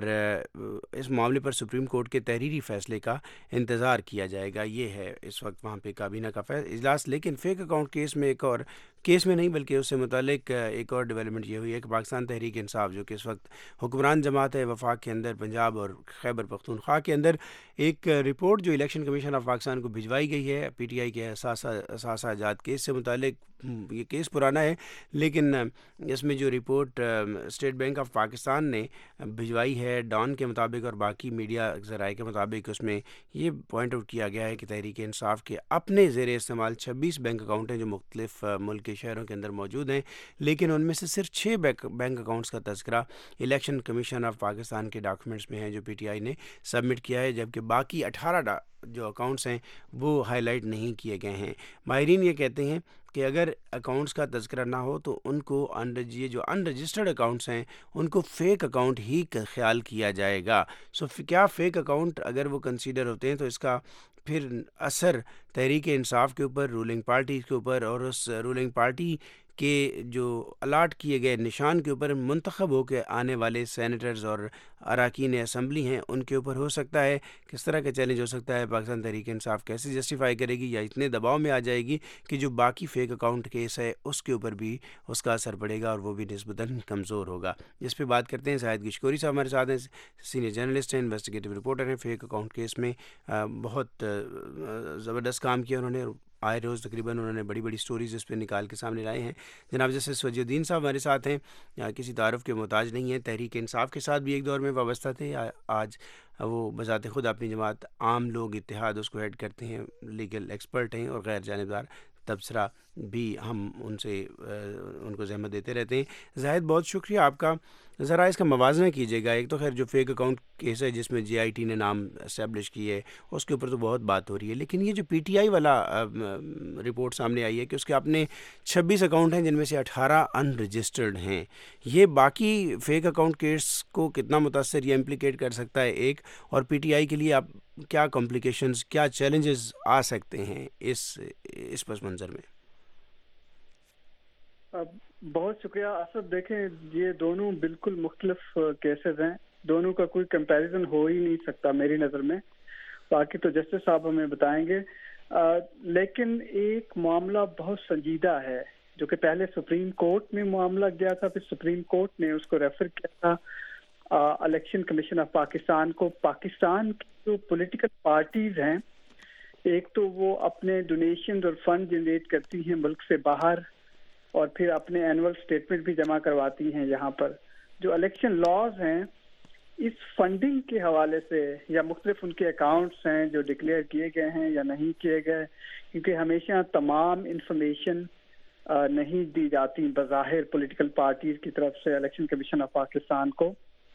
اس معاملے پر سپریم کورٹ کے تحریری فیصلے کا انتظار کیا جائے گا. یہ ہے اس وقت وہاں پہ کابینہ کا اجلاس. لیکن فیک اکاؤنٹ کیس میں ایک اور کیس میں نہیں بلکہ اس سے متعلق ایک اور ڈیولپمنٹ یہ ہوئی ہے کہ پاکستان تحریک انصاف جو کہ اس وقت حکمران جماعت ہے وفاق کے اندر, پنجاب اور خیبر پختونخوا کے اندر, ایک رپورٹ جو الیکشن کمیشن آف پاکستان کو بھجوائی گئی ہے PTI کے اثاثہ جات کیس سے متعلق. یہ کیس پرانا ہے لیکن اس میں جو report State Bank of Pakistan نے بھجوائی ہے ڈان کے مطابق اور باقی میڈیا ذرائع کے مطابق, اس میں یہ پوائنٹ آؤٹ کیا گیا ہے کہ تحریک انصاف کے اپنے زیر استعمال 26 بینک اکاؤنٹ ہیں جو مختلف ملک کے شہروں کے اندر موجود ہیں, لیکن ان میں سے صرف 6 بینک اکاؤنٹس کا تذکرہ الیکشن کمیشن آف پاکستان کے ڈاکومنٹس میں ہیں جو PTI نے سبمٹ کیا ہے, جبکہ باقی 18 جو اکاؤنٹس ہیں وہ ہائی لائٹ نہیں کیے گئے ہیں. ماہرین یہ کہتے ہیں کہ اگر اکاؤنٹس کا تذکرہ نہ ہو تو ان کو یہ جو ان رجسٹرڈ اکاؤنٹس ہیں ان کو فیک اکاؤنٹ ہی خیال کیا جائے گا. کیا فیک اکاؤنٹ اگر وہ کنسیڈر ہوتے ہیں تو اس کا پھر اثر تحریک انصاف کے اوپر, رولنگ پارٹی کے اوپر, اور اس رولنگ پارٹی کے جو الاٹ کیے گئے نشان کے اوپر منتخب ہو کے آنے والے سینیٹرز اور اراکین اسمبلی ہیں ان کے اوپر ہو سکتا ہے. کس طرح کا چیلنج ہو سکتا ہے, پاکستان تحریک انصاف کیسے جسٹیفائی کرے گی, یا اتنے دباؤ میں آ جائے گی کہ جو باقی فیک اکاؤنٹ کیس ہے اس کے اوپر بھی اس کا اثر پڑے گا اور وہ بھی نسبتاً کمزور ہوگا. اس پہ بات کرتے ہیں. زاہد گشکوری صاحب ہمارے ساتھ ہیں, سینئر جرنلسٹ ہیں, انویسٹیگیٹو رپورٹر ہیں. فیک اکاؤنٹ کیس میں بہت زبردست کام کیا انہوں نے, آئے روز تقریباً انہوں نے بڑی بڑی سٹوریز اس پہ نکال کے سامنے لائے ہیں. جناب جسٹس وجی الدین صاحب ہمارے ساتھ ہیں, کسی تعارف کے محتاج نہیں ہیں, تحریک انصاف کے ساتھ بھی ایک دور میں وابستہ تھے, آج وہ بذات خود اپنی جماعت عام لوگ اتحاد اس کو ہیڈ کرتے ہیں, لیگل ایکسپرٹ ہیں اور غیر جانبدار تبصرہ بھی ہم ان کو زحمت دیتے رہتے ہیں. زاہد بہت شکریہ آپ کا. ذرا اس کا موازنہ کیجیے گا. ایک تو خیر جو فیک اکاؤنٹ کیس ہے جس میں JIT نے نام اسٹیبلش کی ہے اس کے اوپر تو بہت بات ہو رہی ہے, لیکن یہ جو PTI والا رپورٹ سامنے آئی ہے کہ اس کے اپنے 26 اکاؤنٹ ہیں جن میں سے 18 ان رجسٹرڈ ہیں, یہ باقی فیک اکاؤنٹ کیس کو کتنا متاثر یا امپلیکیٹ کر سکتا ہے ایک, اور PTI کے لیے آپ کیا کمپلیکیشنز, کیا چیلنجز آ سکتے ہیں اس پس منظر میں؟ بہت شکریہ اسد. دیکھیں یہ دونوں بالکل مختلف کیسز ہیں, دونوں کا کوئی کمپیریزن ہو ہی نہیں سکتا میری نظر میں, باقی تو جسٹس صاحب ہمیں بتائیں گے. لیکن ایک معاملہ بہت سنجیدہ ہے جو کہ پہلے سپریم کورٹ میں معاملہ گیا تھا, پھر سپریم کورٹ نے اس کو ریفر کیا تھا الیکشن کمیشن آف پاکستان کو. پاکستان کی جو پولیٹیکل پارٹیز ہیں ایک تو وہ اپنے ڈونیشنز اور فنڈ جنریٹ کرتی ہیں ملک سے باہر اور پھر اپنے اینول سٹیٹمنٹ بھی جمع کرواتی ہیں یہاں پر. جو الیکشن لاز ہیں اس فنڈنگ کے حوالے سے یا مختلف ان کے اکاؤنٹس ہیں جو ڈکلیئر کیے گئے ہیں یا نہیں کیے گئے، کیونکہ ہمیشہ تمام انفارمیشن نہیں دی جاتی بظاہر پولیٹیکل پارٹیز کی طرف سے الیکشن کمیشن آف پاکستان کو،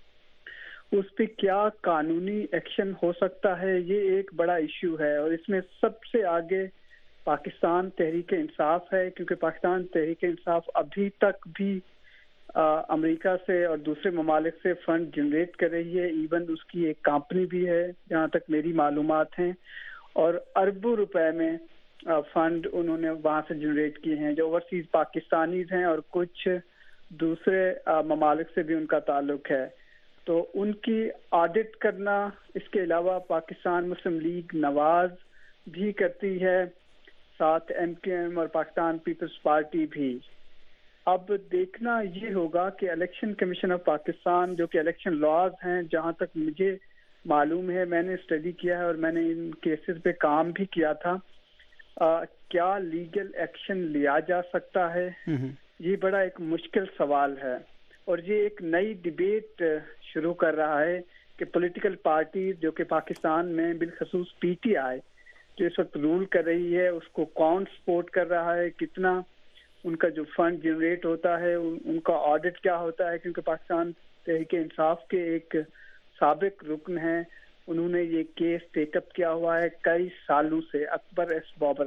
اس پہ کیا قانونی ایکشن ہو سکتا ہے، یہ ایک بڑا ایشو ہے. اور اس میں سب سے آگے پاکستان تحریک انصاف ہے، کیونکہ پاکستان تحریک انصاف ابھی تک بھی امریکہ سے اور دوسرے ممالک سے فنڈ جنریٹ کر رہی ہے. ایون اس کی ایک کمپنی بھی ہے جہاں تک میری معلومات ہیں، اور اربوں روپے میں فنڈ انہوں نے وہاں سے جنریٹ کیے ہیں جو اوورسیز پاکستانیز ہیں، اور کچھ دوسرے ممالک سے بھی ان کا تعلق ہے. تو ان کی آڈٹ کرنا، اس کے علاوہ پاکستان مسلم لیگ نواز بھی کرتی ہے، ساتھ MKM اور پاکستان پیپلز پارٹی بھی. اب دیکھنا یہ ہوگا کہ الیکشن کمیشن آف پاکستان جو کہ الیکشن لاز ہیں، جہاں تک مجھے معلوم ہے، میں نے اسٹڈی کیا ہے اور میں نے ان کیسز پہ کام بھی کیا تھا، کیا لیگل ایکشن لیا جا سکتا ہے؟ یہ بڑا ایک مشکل سوال ہے، اور یہ ایک نئی ڈیبیٹ شروع کر رہا ہے کہ پولیٹیکل پارٹی جو کہ پاکستان میں بالخصوص PTI جو اس وقت رول کر رہی ہے، اس کو کون سپورٹ کر رہا ہے، کتنا ان کا جو فنڈ جنریٹ ہوتا ہے، ان کا آڈٹ کیا ہوتا ہے. کیونکہ پاکستان تحریک انصاف کے ایک سابق رکن ہیں، انہوں نے یہ کیس ٹیک اپ کیا ہوا ہے کئی سالوں سے، اکبر ایس بابر،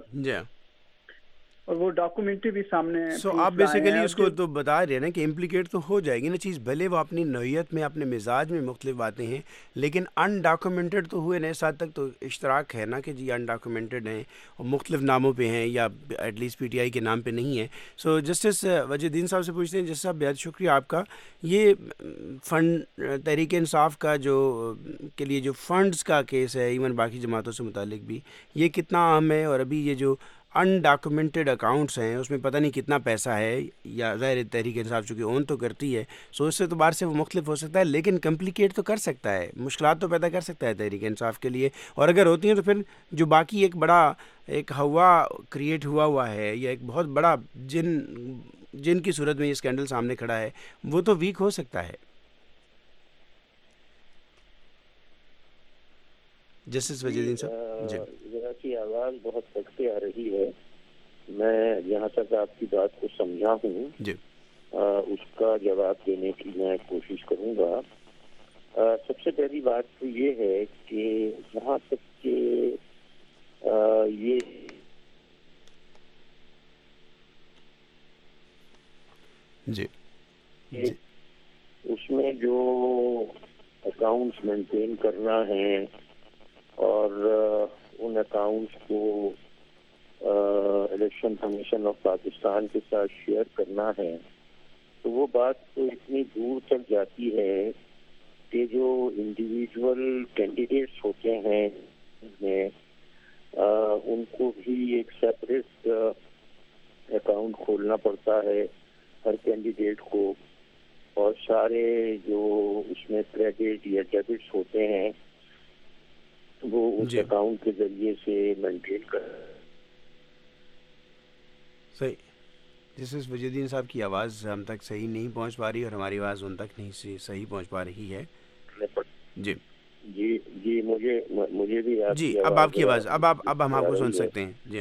اور وہ ڈاکومنٹری بھی سامنے. آپ بیسیکلی اس کو تو بتا رہے ہیں نا کہ امپلیکیٹ تو ہو جائے گی نا چیز، بھلے وہ اپنی نوعیت میں اپنے مزاج میں مختلف باتیں ہیں، لیکن انڈاکومنٹڈ تو ہوئے نا. اس حد تک تو اشتراک ہے نا کہ جی انڈاکومنٹڈ ہیں اور مختلف ناموں پہ ہیں، یا ایٹ لیسٹ PTI کے نام پہ نہیں ہے. سو جسٹس وجہ الدین صاحب سے پوچھتے ہیں. جسٹس صاحب بہت شکریہ آپ کا. یہ فنڈ تحریک انصاف کا جو کے لیے جو فنڈز کا کیس ہے، ایون باقی جماعتوں سے متعلق بھی، یہ کتنا اہم ہے؟ اور ابھی یہ جو انڈاکومنٹڈ اکاؤنٹس ہیں اس میں پتہ نہیں کتنا پیسہ ہے، یا ظاہر تحریک انصاف چونکہ اون تو کرتی ہے، سو اس اعتبار سے وہ مختلف ہو سکتا ہے، لیکن کمپلیکیٹ تو کر سکتا ہے، مشکلات تو پیدا کر سکتا ہے تحریک انصاف کے لیے. اور اگر ہوتی ہیں تو پھر جو باقی ایک بڑا ایک ہوا کریٹ ہوا ہے، یا ایک بہت بڑا جن کی صورت میں یہ اسکینڈل سامنے کھڑا ہے، وہ تو ویک ہو سکتا ہے. جسٹس وجہ الدین صاحب جی، ذرا کی آواز بہت تھکتے آ رہی ہے. میں جہاں تک آپ کی بات کو سمجھا ہوں جی اس کا جواب دینے کی میں کوشش کروں گا. سب سے پہلی بات تو یہ ہے کہ جہاں تک کہ یہ جی اس میں جو اکاؤنٹس مینٹین کرنا ہے اور ان اکاؤنٹس کو الیکشن کمیشن آف پاکستان کے ساتھ شیئر کرنا ہے، تو وہ بات تو اتنی دور تک جاتی ہے کہ جو انڈیویجول کینڈیڈیٹس ہوتے ہیں ان کو بھی ایک سیپریٹ اکاؤنٹ کھولنا پڑتا ہے ہر کینڈیڈیٹ کو، اور سارے جو اس میں کریڈٹ یا ڈیبٹس ہوتے ہیں وہ اس اکاؤنٹ کے ذریعے سے مینٹین کر. صحیح. جسٹس وجہ الدین صاحب کی آواز ہم تک صحیح نہیں پہنچ پا رہی، اور ہماری آواز ان تک نہیں صحیح پہنچ پا رہی ہے. جی جی جی مجھے بھی جی اب آپ کی آواز اب ہم آپ کو سن سکتے ہیں. جی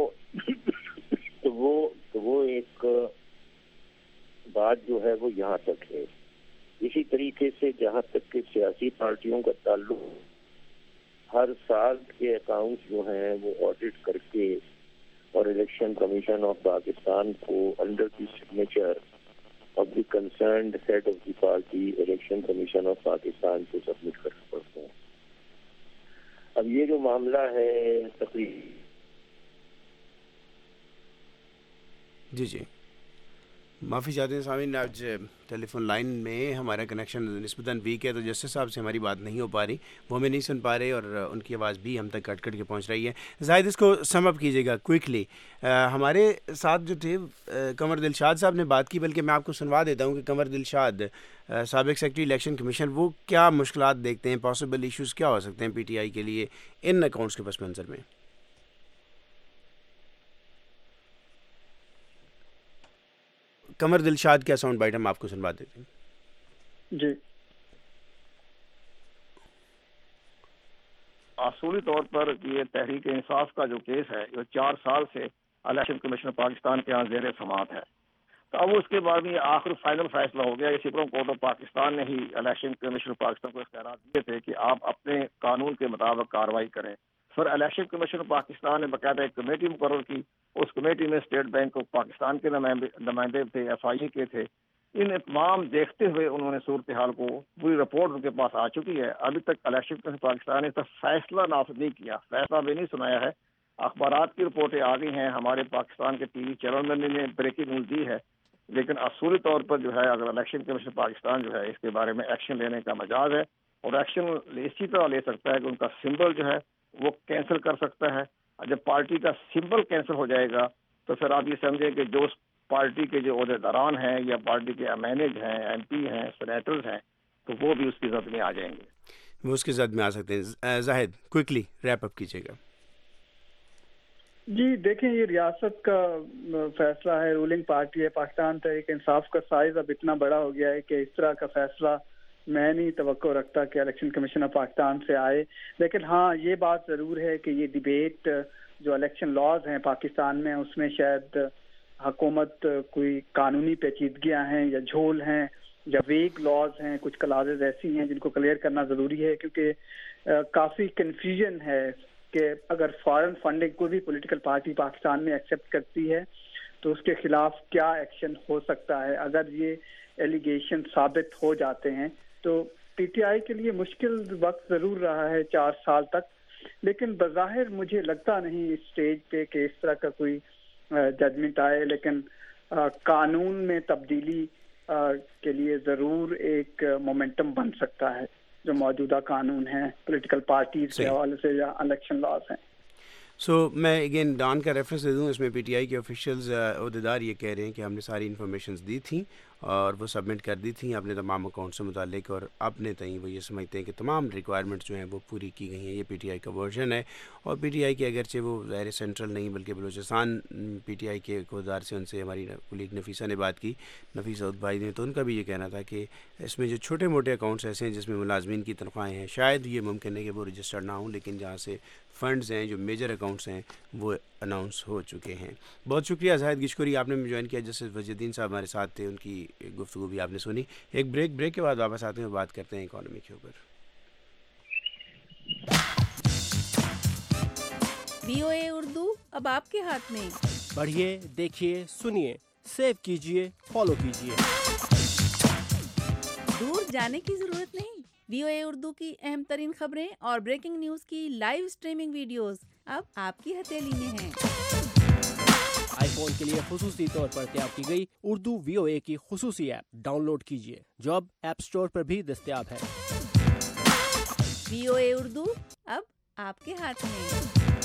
تو وہ ایک بات جو ہے وہ یہاں تک ہے. اسی طریقے سے جہاں تک کہ سیاسی پارٹیوں کا تعلق، ہر سال کے اکاؤنٹس جو ہیں وہ آڈٹ کر کے اور الیکشن کمیشن آف پاکستان کو under the signature of the concerned head of the party election commission of Pakistan کو سبمٹ کرنا پڑتے ہیں. اب یہ جو معاملہ ہے تقریباً جی معافی چاہتے ہیں سامعین، آج ٹیلی فون لائن میں ہمارا کنیکشن نسبتاً ویک ہے، تو جسٹس صاحب سے ہماری بات نہیں ہو پا رہی، وہ ہمیں نہیں سن پا رہے، اور ان کی آواز بھی ہم تک کٹ کے پہنچ رہی ہے. زاہد اس کو سم اپ کیجیے گا کوئکلی. ہمارے ساتھ جو تھے قمر دلشاد صاحب نے بات کی، بلکہ میں آپ کو سنوا دیتا ہوں کہ قمر دلشاد سابق سیکرٹری الیکشن کمیشن، وہ کیا مشکلات دیکھتے ہیں، پاسبل ایشوز کیا ہو سکتے ہیں PTI کے لیے ان اکاؤنٹس کے پس منظر میں. قمر دلشاد کا ساؤنڈ بائٹ ہم آپ کو سنوا دیتے ہیں. جی اصولی طور پر یہ تحریک انصاف کا جو کیس ہے جو 4 سال سے الیکشن کمیشن پاکستان کے یہاں زیر سماعت ہے، تو اب اس کے بعد یہ آخر فائنل فیصلہ ہو گیا. یہ سپریم کورٹ آف پاکستان نے ہی الیکشن کمیشن پاکستان کو اختیارات دیے تھے کہ آپ اپنے قانون کے مطابق کارروائی کریں. پھر الیکشن کمیشن پاکستان نے باقاعدہ ایک کمیٹی مقرر کی. اس کمیٹی میں اسٹیٹ بینک آف پاکستان کے نمائندے تھے، FIA کے تھے. ان تمام دیکھتے ہوئے انہوں نے صورتحال کو پوری رپورٹ ان کے پاس آ چکی ہے. ابھی تک الیکشن کمیشن پاکستان نے فیصلہ نافذ نہیں کیا، فیصلہ بھی نہیں سنایا ہے. اخبارات کی رپورٹیں آ گئی ہیں، ہمارے پاکستان کے TV چینل میں نے بریکنگ نیوز دی ہے، لیکن اصولی طور پر جو ہے اگر الیکشن کمیشن پاکستان جو ہے اس کے بارے میں ایکشن لینے کا مجاز ہے، اور ایکشن اسی طرح لے سکتا ہے کہ ان کا سمبل جو ہے وہ کینسل کر سکتا ہے. جب پارٹی کا سمبل کینسل ہو جائے گا تو پھر آپ یہ سمجھیں کہ جو پارٹی کے جو عہدیداران ہیں یا پارٹی کے مینیج ہیں، MP ہیں، سینیٹرز ہیں، تو وہ بھی اس کی زد میں آ جائیں گے. وہ اس کی زد میں آ سکتے ہیں. زاہد کوئکلی ریپ اپ کیجیے گا. جی دیکھیں، یہ ریاست کا فیصلہ ہے، رولنگ پارٹی ہے. پاکستان تحریک انصاف کا سائز اب اتنا بڑا ہو گیا ہے کہ اس طرح کا فیصلہ میں نہیں توقع رکھتا کہ الیکشن کمیشن آف پاکستان سے آئے. لیکن ہاں یہ بات ضرور ہے کہ یہ ڈیبیٹ جو الیکشن لاز ہیں پاکستان میں، اس میں شاید حکومت کوئی قانونی پیچیدگیاں ہیں یا جھول ہیں یا ویگ لاز ہیں، کچھ کلازز ایسی ہیں جن کو کلیئر کرنا ضروری ہے، کیونکہ کافی کنفیوژن ہے کہ اگر فارن فنڈنگ کوئی بھی پولیٹیکل پارٹی پاکستان میں ایکسیپٹ کرتی ہے تو اس کے خلاف کیا ایکشن ہو سکتا ہے. اگر یہ ایلیگیشن ثابت ہو جاتے ہیں تو PTI کے لیے مشکل وقت ضرور رہا ہے 4 سال تک، لیکن بظاہر مجھے لگتا نہیں اس سٹیج پہ کہ اس طرح کا کوئی ججمنٹ آئے. لیکن قانون میں تبدیلی کے لیے ضرور ایک مومنٹم بن سکتا ہے جو موجودہ قانون ہیں پولیٹیکل پارٹیز کے حوالے سے یا الیکشن لاز ہیں. میں اگین ڈان کا ریفرنس دے دوں. اس میں PTI کے آفیشیلز عہدیدار یہ کہہ رہے ہیں کہ ہم نے ساری انفارمیشنز دی تھیں اور وہ سبمٹ کر دی تھیں اپنے تمام اکاؤنٹ سے متعلق، اور اپنے تئیں وہ یہ سمجھتے ہیں کہ تمام ریکوائرمنٹس جو ہیں وہ پوری کی گئی ہیں. یہ PTI کا ورژن ہے. اور PTI کے اگرچہ وہ ظاہر سینٹرل نہیں بلکہ بلوچستان PTI کے عہدیدار سے، ان سے ہماری کلیگ نفیسہ نے بات کی، نفیسہ عود بھائی نے، تو ان کا بھی یہ کہنا تھا کہ اس میں جو چھوٹے موٹے اکاؤنٹس ایسے ہیں جس میں ملازمین کی تنخواہیں ہیں، شاید یہ ممکن ہے کہ وہ رجسٹرڈ نہ ہوں، لیکن جہاں سے فنڈز ہیں، جو میجر اکاؤنٹس ہیں، وہ اناؤنس ہو چکے ہیں. بہت شکریہ زاہد گشکوری، آپ نے جوائن کیا. جسٹس وجی الدین صاحب ہمارے ساتھ تھے، ان کی گفتگو بھی آپ نے سنی. ایک بریک کے بعد واپس آتے ہیں، بات کرتے ہیں اکانومی کے اوپر. VOA اردو اب آپ کے ہاتھ میں. پڑھیے، دیکھیے، سنیے، سیو کیجیے، فالو کیجیے. دور جانے کی ضرورت نہیں. VOA اردو کی اہم ترین خبریں اور بریکنگ نیوز کی لائیو اسٹریمنگ ویڈیوز اب آپ کی ہتھیلی میں ہیں. آئی فون کے لیے خصوصی طور پر تیار کی گئی اردو VOA کی خصوصی ایپ ڈاؤن لوڈ کیجیے جو اب ایپ سٹور پر بھی دستیاب ہے. VOA اردو اب آپ کے ہاتھ میں.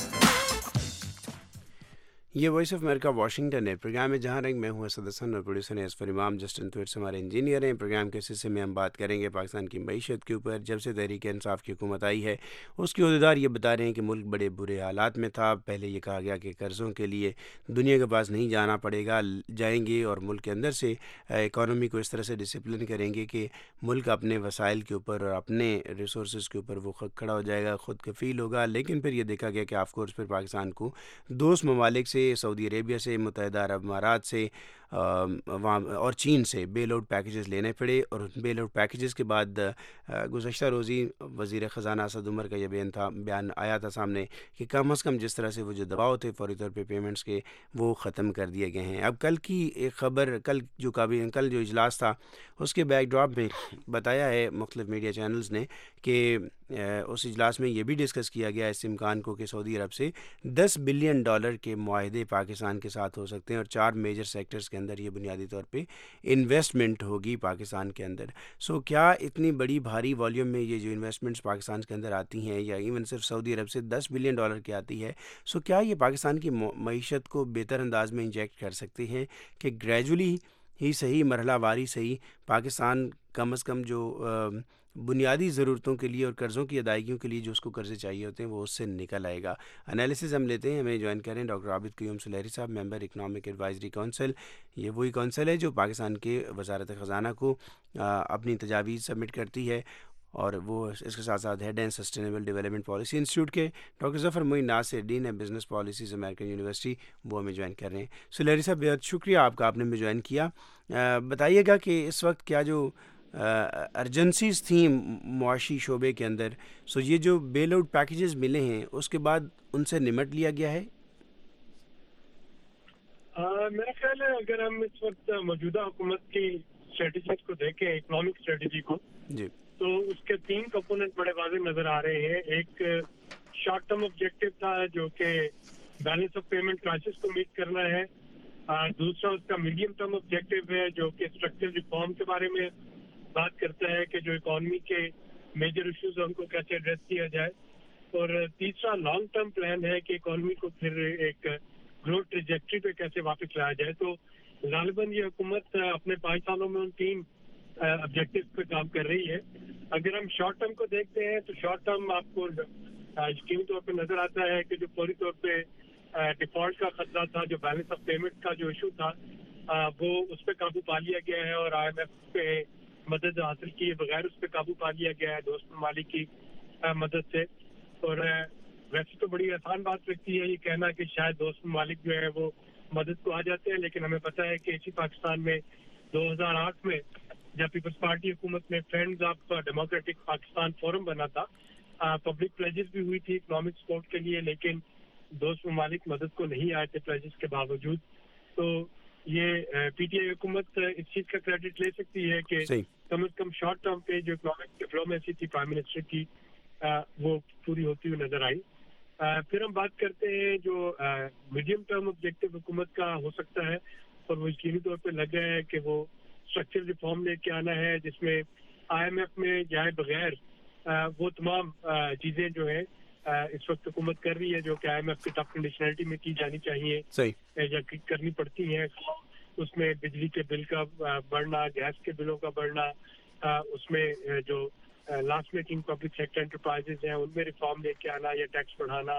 یہ وائس آف امریکہ واشنگٹن ہے. پروگرام میں جہاں رنگ، میں ہوں اسد حسن اور پروڈیوسر ہیں اسفر امام. جسٹن تھویٹس ہمارے انجینئر ہیں. پروگرام کے سلسلے میں ہم بات کریں گے پاکستان کی معیشت کے اوپر. جب سے تحریک انصاف کی حکومت آئی ہے اس کے عہدیدار یہ بتا رہے ہیں کہ ملک بڑے برے حالات میں تھا. پہلے یہ کہا گیا کہ قرضوں کے لیے دنیا کے پاس نہیں جانا پڑے گا، جائیں گے اور ملک کے اندر سے اکانومی کو اس طرح سے ڈسپلن کریں گے کہ ملک اپنے وسائل کے اوپر اور اپنے ریسورسز کے اوپر وہ خود کھڑا ہو جائے گا، خود کفیل ہوگا. لیکن پھر یہ دیکھا گیا کہ آف کورس پھر پاکستان کو دوست ممالک سے، سعودی عربیہ سے، متحدہ عرب امارات سے اور چین سے بیل آؤٹ پیکیجز لینے پڑے. اور بیل آؤٹ پیکیجز کے بعد گزشتہ روزی وزیر خزانہ اسد عمر کا یہ بیان آیا تھا سامنے کہ کم از کم جس طرح سے وہ جو دباؤ تھے فوری طور پہ پیمنٹس کے، وہ ختم کر دیے گئے ہیں. اب کل کی ایک خبر، کل جو اجلاس تھا اس کے بیک ڈراپ میں بتایا ہے مختلف میڈیا چینلز نے کہ اس اجلاس میں یہ بھی ڈسکس کیا گیا اس امکان کو کہ سعودی عرب سے $10 بلین کے معاہدے پاکستان کے ساتھ ہو سکتے ہیں اور 4 میجر سیکٹرز کے اندر یہ بنیادی طور پہ انویسٹمنٹ ہوگی پاکستان کے اندر. کیا اتنی بڑی بھاری والیوم میں یہ جو انویسٹمنٹس پاکستان کے اندر آتی ہیں، یا ایون صرف سعودی عرب سے $10 بلین کی آتی ہے، کیا یہ پاکستان کی معیشت کو بہتر انداز میں انجیکٹ کر سکتے ہیں کہ گریجولی ہی صحیح، مرحلہ واری صحیح، پاکستان کم از کم جو بنیادی ضرورتوں کے لیے اور قرضوں کی ادائیگیوں کے لیے جو اس کو قرضے چاہیے ہوتے ہیں وہ اس سے نکل آئے گا؟ انالیسز ہم لیتے ہیں. ہمیں جوائن کریں ڈاکٹر عابد قیوم سلیری صاحب، ممبر اکنامک ایڈوائزری کونسل. یہ وہی کونسل ہے جو پاکستان کے وزارت خزانہ کو اپنی تجاویز سبمٹ کرتی ہے اور وہ اس کے ساتھ ساتھ head and sustainable development policy institute کے ڈاکٹر ظفر معین ناصر، ڈین ہے بزنس پالیسیز امریکن یونیورسٹی، وہ ہمیں جوائن کر رہے ہیں. سو لہری صاحب بہت شکریہ آپ کا، آپ نے ہمیں جوائن کیا. بتائیے گا کہ اس وقت کیا جو ارجنسیز تھیں معاشی شعبے کے اندر، سو یہ جو بیل آؤٹ پیکیجز ملے ہیں اس کے بعد ان سے نمٹ لیا گیا ہے؟ میرا خیال ہے اگر ہم اس وقت موجودہ حکومت کی اسٹریٹجیز کو دیکھیں، اکنامک اسٹریٹجی کو، جی، تو اس کے 3 کمپوننٹ بڑے واضح نظر آ رہے ہیں. ایک شارٹ ٹرم آبجیکٹو تھا جو کہ بیلنس آف پیمنٹ کرائسس کو میٹ کرنا ہے. دوسرا اس کا میڈیم ٹرم آبجیکٹو ہے جو کہ اسٹرکچرل ریفارم کے بارے میں بات کرتا ہے کہ جو اکانومی کے میجر ایشوز ہیں ان کو کیسے ایڈریس کیا جائے. اور تیسرا لانگ ٹرم پلان ہے کہ اکانومی کو پھر ایک گروتھ ٹریجیکٹری پہ کیسے واپس لایا جائے. تو غالباً یہ حکومت اپنے 5 سالوں میں ان 3 آبجیکٹو پہ کام کر رہی ہے. اگر ہم شارٹ ٹرم کو دیکھتے ہیں تو شارٹ ٹرم آپ کو یقینی طور پہ نظر آتا ہے کہ جو فوری طور پہ ڈیفالٹ کا خطرہ تھا، جو بیلنس آف پیمنٹ کا جو ایشو تھا، وہ اس پہ قابو پا لیا گیا ہے اور IMF پہ مدد حاصل کیے بغیر اس پہ قابو پا لیا گیا ہے دوست ممالک کی مدد سے. اور ویسے تو بڑی آسان بات لگتی ہے یہ کہنا کہ شاید دوست ممالک جو ہے وہ مدد کو آ جاتے ہیں، لیکن ہمیں پتہ ہے کہ اسی پاکستان میں 2008 میں جب پیپلز پارٹی حکومت میں Friends of Democratic Pakistan forum بنا تھا، پبلک پلیجز بھی ہوئی تھی اکنامک سپورٹ کے لیے، لیکن دوست ممالک مدد کو نہیں آئے تھے پلیجز کے باوجود. تو یہ پی ٹی آئی حکومت اس چیز کا کریڈٹ لے سکتی ہے کہ کم از کم شارٹ ٹرم پہ جو اکنامک ڈپلومیسی تھی پرائم منسٹر کی وہ پوری ہوتی ہوئی نظر آئی. پھر ہم بات کرتے ہیں جو میڈیم ٹرم آبجیکٹو حکومت کا ہو سکتا ہے، اور وہ یقینی طور پہ لگا ہے کہ وہ اسٹرکچرل ریفارم لے کے آنا ہے جس میں IMF میں جائے بغیر وہ تمام چیزیں جو ہیں اس وقت حکومت کر رہی ہے جو کہ IMF کی ٹف کنڈیشنلٹی میں کی جانی چاہیے یا کرنی پڑتی ہیں. اس میں بجلی کے بل کا بڑھنا، گیس کے بلوں کا بڑھنا، اس میں جو loss making public sector enterprises ہیں ان میں ریفارم لے کے آنا یا ٹیکس بڑھانا،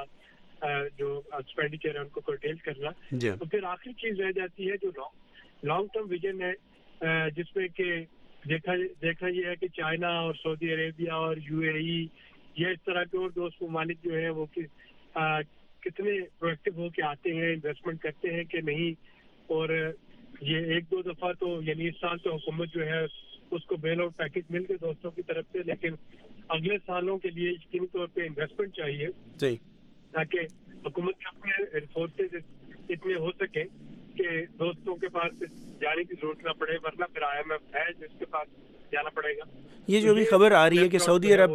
جو ایکسپینڈیچر ہے ان کو کرٹیل کرنا. تو پھر آخری چیز رہ جاتی ہے جو لانگ ٹرم ویژن ہے، جس میں کہ دیکھا یہ ہے کہ چائنا اور سعودی عربیہ اور UAE یا اس طرح کے اور دوست ممالک جو ہیں وہ کتنے پرویکٹیو ہو کے آتے ہیں، انویسٹمنٹ کرتے ہیں کہ نہیں. اور یہ 1-2 دفعہ تو یعنی اس سال تو حکومت جو ہے اس کو بیل آؤٹ پیکج مل گئے دوستوں کی طرف سے، لیکن اگلے سالوں کے لیے یقینی طور پہ انویسٹمنٹ چاہیے تاکہ حکومت کے اپنے ریسورسز اتنے ہو سکیں کہ دوستوں کے پاس جانے کی ضرورت نہ پڑے، ورنہ پھر IMF ہے جس کے پاس جانا پڑے گا. یہ جو بھی خبر آ رہی ہے کہ سعودی عرب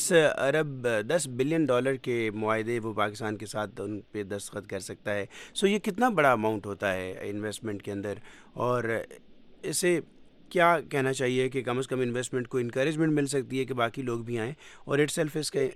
10 بلین ڈالر کے معاہدے وہ پاکستان کے ساتھ ان پہ دستخط کر سکتا ہے، سو یہ کتنا بڑا اماؤنٹ ہوتا ہے انویسٹمنٹ کے اندر، اور اسے کیا کہنا چاہیے کہ کم از کم انویسٹمنٹ کو انکریجمنٹ مل سکتی ہے کہ باقی لوگ بھی آئیں، اور اٹ سیلف اس کے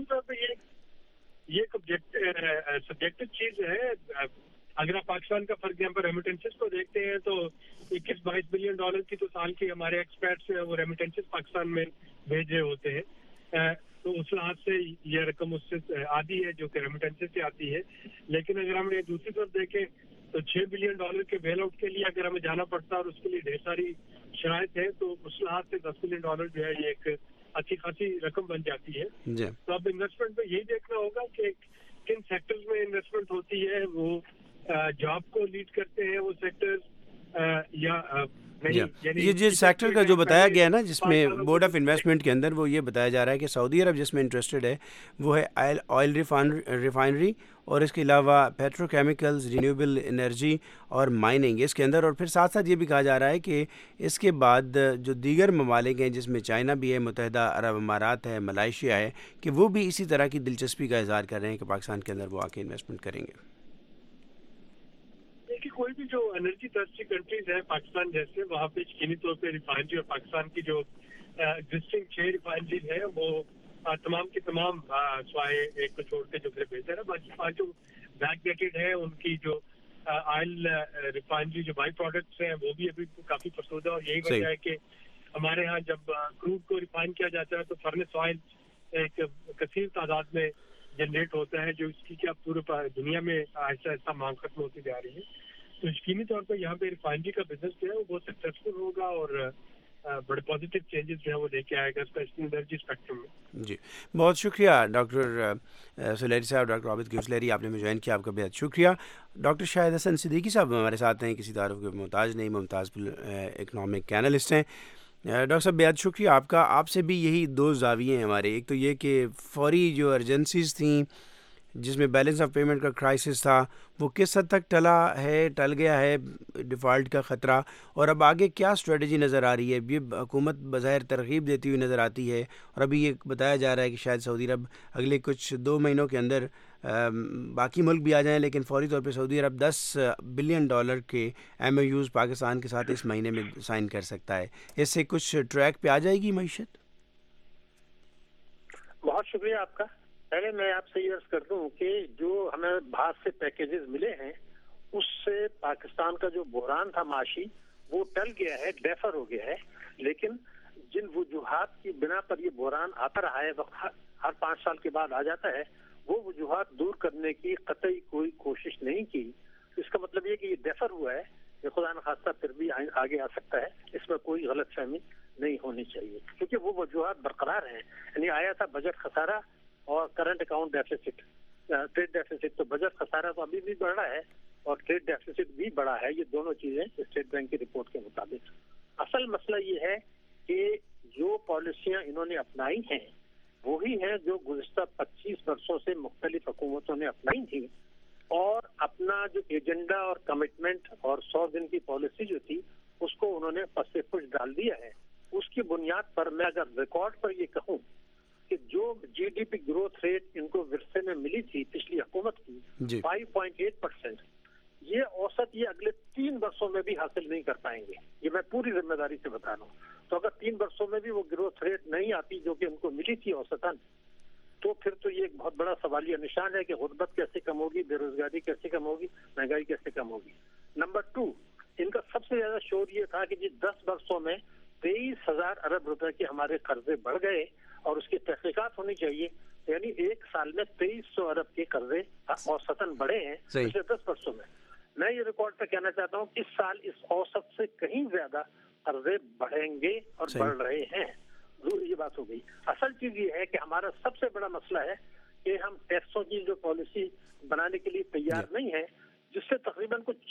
یہ سبجیکٹو چیز ہے. اگر آپ پاکستان کا فار ایگزامپل ریمیٹنسز کو دیکھتے ہیں تو 21-22 بلین ڈالر کی تو سال کی ہمارے ایکسپرٹس وہ ریمیٹنسز پاکستان میں بھیج رہے ہوتے ہیں. تو اس لحاظ سے یہ رقم اس سے آدھی ہے جو کہ ریمیٹنسز سے آتی ہے. لیکن اگر ہم نے دوسری طرف دیکھیں تو 6 بلین ڈالر کے بیل آؤٹ کے لیے اگر ہمیں جانا پڑتا ہے اور اس کے لیے ڈھیر ساری شرائط ہے، تو اس لحاظ سے 10 بلین ڈالر جو ہے یہ ایک اچھی خاصی رقم بن جاتی ہے. تو اب انویسٹمنٹ میں یہی دیکھنا ہوگا کہ کن سیکٹرز میں انویسٹمنٹ ہوتی ہے، وہ جاب کو لیڈ کرتے ہیں وہ سیکٹرز یا یہ جس سیکٹر کا جو بتایا گیا نا جس میں بورڈ آف انویسٹمنٹ کے اندر وہ یہ بتایا جا رہا ہے کہ سعودی عرب جس میں انٹرسٹڈ ہے وہ ہے آئل ریفائنری، اور اس کے علاوہ پیٹرو کیمیکلز، رینیویبل انرجی اور مائننگ اس کے اندر. اور پھر ساتھ ساتھ یہ بھی کہا جا رہا ہے کہ اس کے بعد جو دیگر ممالک ہیں جس میں چائنا بھی ہے، متحدہ عرب امارات ہے، ملائیشیا ہے، کہ وہ بھی اسی طرح کی دلچسپی کا اظہار کر رہے ہیں کہ پاکستان کے اندر وہ آ کے انویسٹمنٹ کریں گے. کہ کوئی بھی جو انرجی ترسی کنٹریز ہیں پاکستان جیسے، وہاں پہ یقینی طور پہ ریفائنری، اور پاکستان کی جو ایگزسٹنگ 6 ریفائنریز ہیں وہ تمام کی تمام سوائے ایک کو چھوڑ کے جو پھر بہتر ہے، باقی 5 بیک ڈیٹڈ ہیں. ان کی جو آئل ریفائنری جو بائی پروڈکٹس ہیں وہ بھی ابھی کافی فرسودہ، اور یہی وجہ ہے کہ ہمارے ہاں جب کروڈ کو ریفائن کیا جاتا ہے تو فرنس آئل ایک کثیر تعداد میں جنریٹ ہوتا ہے، جو اس کی کیا پورے دنیا میں آہستہ آہستہ مانگ ختم ہوتی جا رہی ہے. تو یقینی طور پر یہاں پہ ریفائنری کا بزنس جو ہے وہ بہت سکسیزفل ہوگا، اور बड़े पॉजिटिव चेंजेस जो है वो लेके आएगा स्पेशली एनर्जी स्पेक्ट्रम में। जी, बहुत शुक्रिया डॉक्टर सुलेरी साहब, डॉक्टर आबिद क्यूसलेरी, आपने मुझे ज्वाइन किया, आपका बेहद शुक्रिया। डॉक्टर शाहिद हसन सिद्दीकी साहब हमारे साथ हैं, किसी तारुफ के मोहताज नहीं, मुमताज़ इकनॉमिक एनालिस्ट हैं। डॉक्टर साहब बेहद शुक्रिया आपका। आपसे भी यही दो ज़ाविये हैं हमारे, एक तो ये कि फौरी जो अर्जेंसीज़ थी जिसमें बैलेंस ऑफ पेमेंट का क्राइसिस था वो किस हद तक टल गया है डिफ़ॉल्ट का ख़तरा, और अब आगे क्या स्ट्रेटजी नज़र आ रही है। ये हुकूमत बज़ाहिर तरग़ीब देती हुई नज़र आती है, और अभी ये बताया जा रहा है कि शायद सऊदी अरब अगले कुछ 2 महीनों के अंदर बाकी मुल्क भी आ जाएं, लेकिन फौरी तौर पे सऊदी अरब $10 बिलियन के MOUs पाकिस्तान के साथ इस महीने में साइन कर सकता है। इससे कुछ ट्रैक पे आ जाएगी मईशत। बहुत शुक्रिया आपका। पहले मैं आपसे ये अर्ज कर दूं कि जो हमें बाहर से पैकेजेस मिले हैं उससे पाकिस्तान का जो बहरान था माशी वो टल गया है, डेफर हो गया है, लेकिन जिन वजूहात की बिना पर ये बहरान आता रहा है, हर 5 साल के बाद आ जाता है, वो वजूहात दूर करने की कतई कोई कोशिश नहीं की। इसका मतलब ये कि ये डेफर हुआ है, ये खुदा न खास्ता फिर भी आगे आ सकता है, इसमें कोई गलत फहमी नहीं होनी चाहिए, क्योंकि वो वजूहात बरकरार हैं। यानी आया था बजट खसारा और current account deficit, trade deficit, तो बजट खसारा तो अभी भी बढ़ रहा है और ट्रेड डेफिसिट भी बढ़ा है, ये दोनों चीजें स्टेट बैंक की रिपोर्ट के मुताबिक। असल मसला ये है कि जो पॉलिसियां इन्होंने अपनाई हैं वही हैं जो गुज़िश्ता 25 वर्षों से मुख्तलिफ हुकूमतों ने अपनाई थी, और अपना जो एजेंडा और कमिटमेंट और 100 दिन की पॉलिसी जो थी उसको उन्होंने पस्से पुश डाल दिया है। उसकी बुनियाद पर मैं अगर रिकॉर्ड पर ये कहूँ कि जो GDP ग्रोथ रेट इनको विरसे में मिली थी पिछली हुकूमत की 5.8%, ये औसत ये अगले 3 वर्षों में भी हासिल नहीं कर पाएंगे, ये मैं पूरी जिम्मेदारी से बता रहा हूँ। तो अगर 3 वर्षों में भी वो ग्रोथ रेट नहीं आती जो कि उनको मिली थी औसतन, तो फिर तो ये एक बहुत बड़ा सवालिया निशान है कि गुर्बत कैसे कम होगी, बेरोजगारी कैसे कम होगी, महंगाई कैसे कम होगी। नंबर 2, इनका सबसे ज्यादा शोर ये था कि जी 10 वर्षों में 23,000 अरब रुपए के हमारे कर्जे बढ़ गए और उसकी तहकीकात होनी चाहिए, यानी एक साल में 2300 अरब के कर्जे औसतन बढ़े हैं पिछले 10 वर्षों में। मैं ये रिकॉर्ड पे कहना चाहता हूँ इस साल इस औसत से कहीं ज्यादा कर्जे बढ़ेंगे और बढ़ रहे हैं। ये बात हो गई। असल चीज ये है कि हमारा सबसे बड़ा मसला है कि हम टैक्सों की जो पॉलिसी बनाने के लिए तैयार नहीं है, जिससे तकरीबन कुछ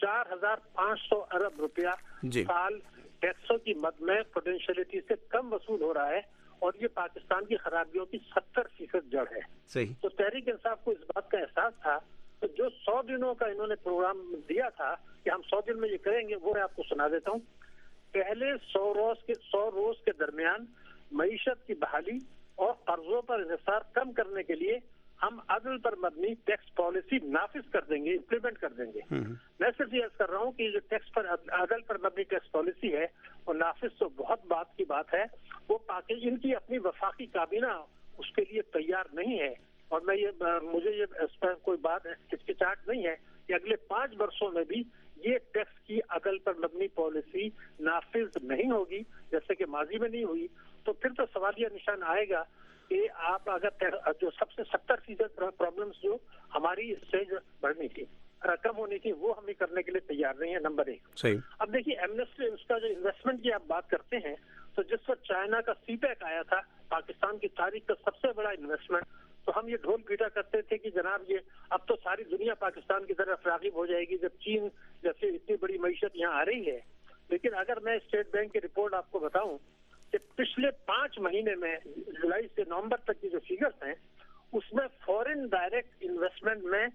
4,500 अरब रुपया साल टैक्सों की मद में पोटेंशियलिटी से कम वसूल हो रहा है, और ये पाकिस्तान की खराबियों की 70% जड़ है। सही। तो तहरीक इंसाफ को इस बात का एहसास था, तो जो 100 दिनों का इन्होंने प्रोग्राम दिया था कि हम 100 दिन में ये करेंगे, वो मैं आपको सुना देता हूँ। पहले 100 रोज के दरमियान मईशत की बहाली और कर्जों पर इंहिसार कम करने के लिए हम अदल पर मबनी टैक्स पॉलिसी नाफिज कर देंगे, इम्प्लीमेंट कर देंगे। मैं सिर्फ ये कर रहा हूँ कि जो टैक्स पर अदल पर मबनी टैक्स पॉलिसी है वो नाफिज तो बहुत बात की बात है, वो इनकी अपनी वफाकी काबीना उसके लिए तैयार नहीं है। और मैं मुझे इस पर कोई बात हिचकिचाहट नहीं है कि अगले 5 वर्षों में भी ये टैक्स की अदल पर मबनी पॉलिसी नाफिज नहीं होगी, जैसे कि माजी में नहीं हुई। तो फिर तो सवालिया निशान आएगा कि आप अगर जो सबसे 70% प्रॉब्लम्स जो हमारी इससे बढ़नी थी, कम होनी थी, वो हमें करने के लिए तैयार नहीं है। नंबर 1। अब देखिए एमनेस्टी, उसका जो इन्वेस्टमेंट की आप बात करते हैं, तो जिस वक्त चाइना का CPEC आया था, पाकिस्तान की तारीख का सबसे बड़ा इन्वेस्टमेंट, तो हम ये ढोल पीटा करते थे कि जनाब ये अब तो सारी दुनिया पाकिस्तान की तरफ राग़िब हो जाएगी जब चीन जैसे इतनी बड़ी मईशत यहाँ आ रही है। लेकिन अगर मैं स्टेट बैंक की रिपोर्ट आपको बताऊं कि पिछले 5 महीने में जुलाई से नवंबर तक की जो फिगर्स हैं उसमें फॉरेन डायरेक्ट इन्वेस्टमेंट में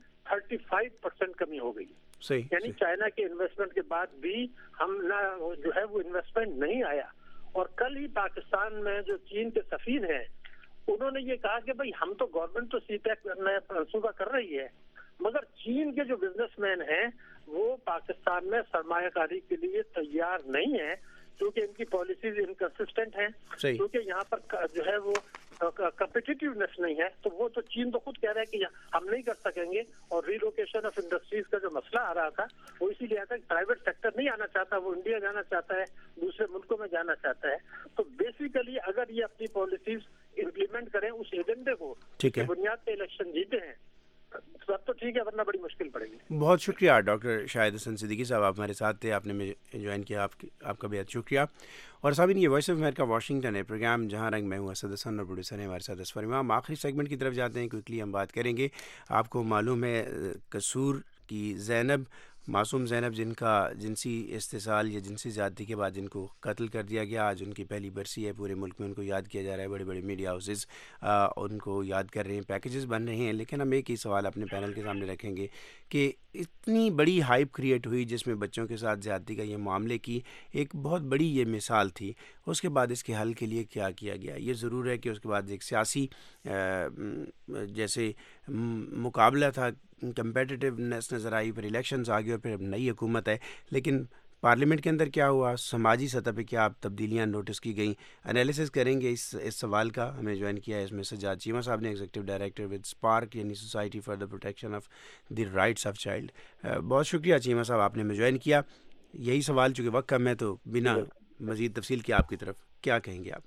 35% कमी हो गई। यानी चाइना के इन्वेस्टमेंट के बाद भी हम जो है वो इन्वेस्टमेंट नहीं आया। और कल ही पाकिस्तान में जो चीन के सफीर हैं उन्होंने ये कहा कि भाई हम तो गवर्नमेंट तो CPEC में मंसूबा कर रही है, मगर चीन के जो बिजनेसमैन हैं वो पाकिस्तान में सरमायाकारी के लिए तैयार नहीं है, क्योंकि इनकी पॉलिसीज इनकंसिस्टेंट हैं, क्योंकि यहाँ पर जो है वो कम्पिटिटिवनेस नहीं है। तो वो तो चीन तो खुद कह रहा है कि हम नहीं कर सकेंगे, और रिलोकेशन ऑफ इंडस्ट्रीज का जो मसला आ रहा था वो इसीलिए आता है कि प्राइवेट सेक्टर नहीं आना चाहता, वो इंडिया जाना चाहता है, दूसरे मुल्कों में जाना चाहता है। तो बेसिकली अगर ये अपनी पॉलिसीज इम्प्लीमेंट करें उस एजेंडे को, बुनियाद पे इलेक्शन जीते हैं, सब तो ठीक है, वरना बड़ी मुश्किल पड़ेगी। बहुत शुक्रिया डॉक्टर शाहिद हसन सिद्दीकी साहब, आप हमारे साथ थे, आपने मुझे ज्वाइन किया, आपका बेहद शुक्रिया। और साबिन, ये वॉइस ऑफ अमेरिका वाशिंगटन है, प्रोग्राम जहां रंग मैं हूं असद हसन और प्रोड्यूसर है हमारे साथ असफर इमाम। आखिरी सेगमेंट की तरफ जाते हैं, क्विकली हम बात करेंगे। आपको मालूम है कसूर की ज़ैनब, मासूम ज़ैनब जिनका जिनसी इस्तेसाल या जिनसी ज़्यादती के बाद जिनको कत्ल कर दिया गया, आज उनकी पहली बरसी है। पूरे मुल्क में उनको याद किया जा रहा है, बड़े बड़े मीडिया हाउसेस उनको याद कर रहे हैं, पैकेजेस बन रहे हैं। लेकिन हम एक ही सवाल अपने पैनल के सामने रखेंगे कि इतनी बड़ी हाइप क्रिएट हुई जिसमें बच्चों के साथ ज़्यादती का ये मामले की एक बहुत बड़ी ये मिसाल थी, उसके बाद इसके हल के लिए क्या किया गया? ये ज़रूर है कि उसके बाद एक सियासी जैसे मुकाबला था, कंपेटिटिवनेस नज़र आई, फिर इलेक्शंस आ गए और फिर अब नई हुकूमत है। लेकिन पार्लियामेंट के अंदर क्या हुआ, समाजी सतह पे क्या तब्दीलियाँ नोटिस की गई, एनालिसिस करेंगे इस सवाल का। हमें ज्वाइन किया है इसमें सज्जाद चीमा साहब ने, एग्जीक्यूटिव डायरेक्टर विद स्पार्क यानी society for the protection of the rights of child. बहुत शुक्रिया चीमा साहब, आपने हमें ज्वाइन किया। यही सवाल, चूँकि वक्त कम है तो बिना मज़ीद तफसील के आपकी तरफ क्या कहेंगे आप?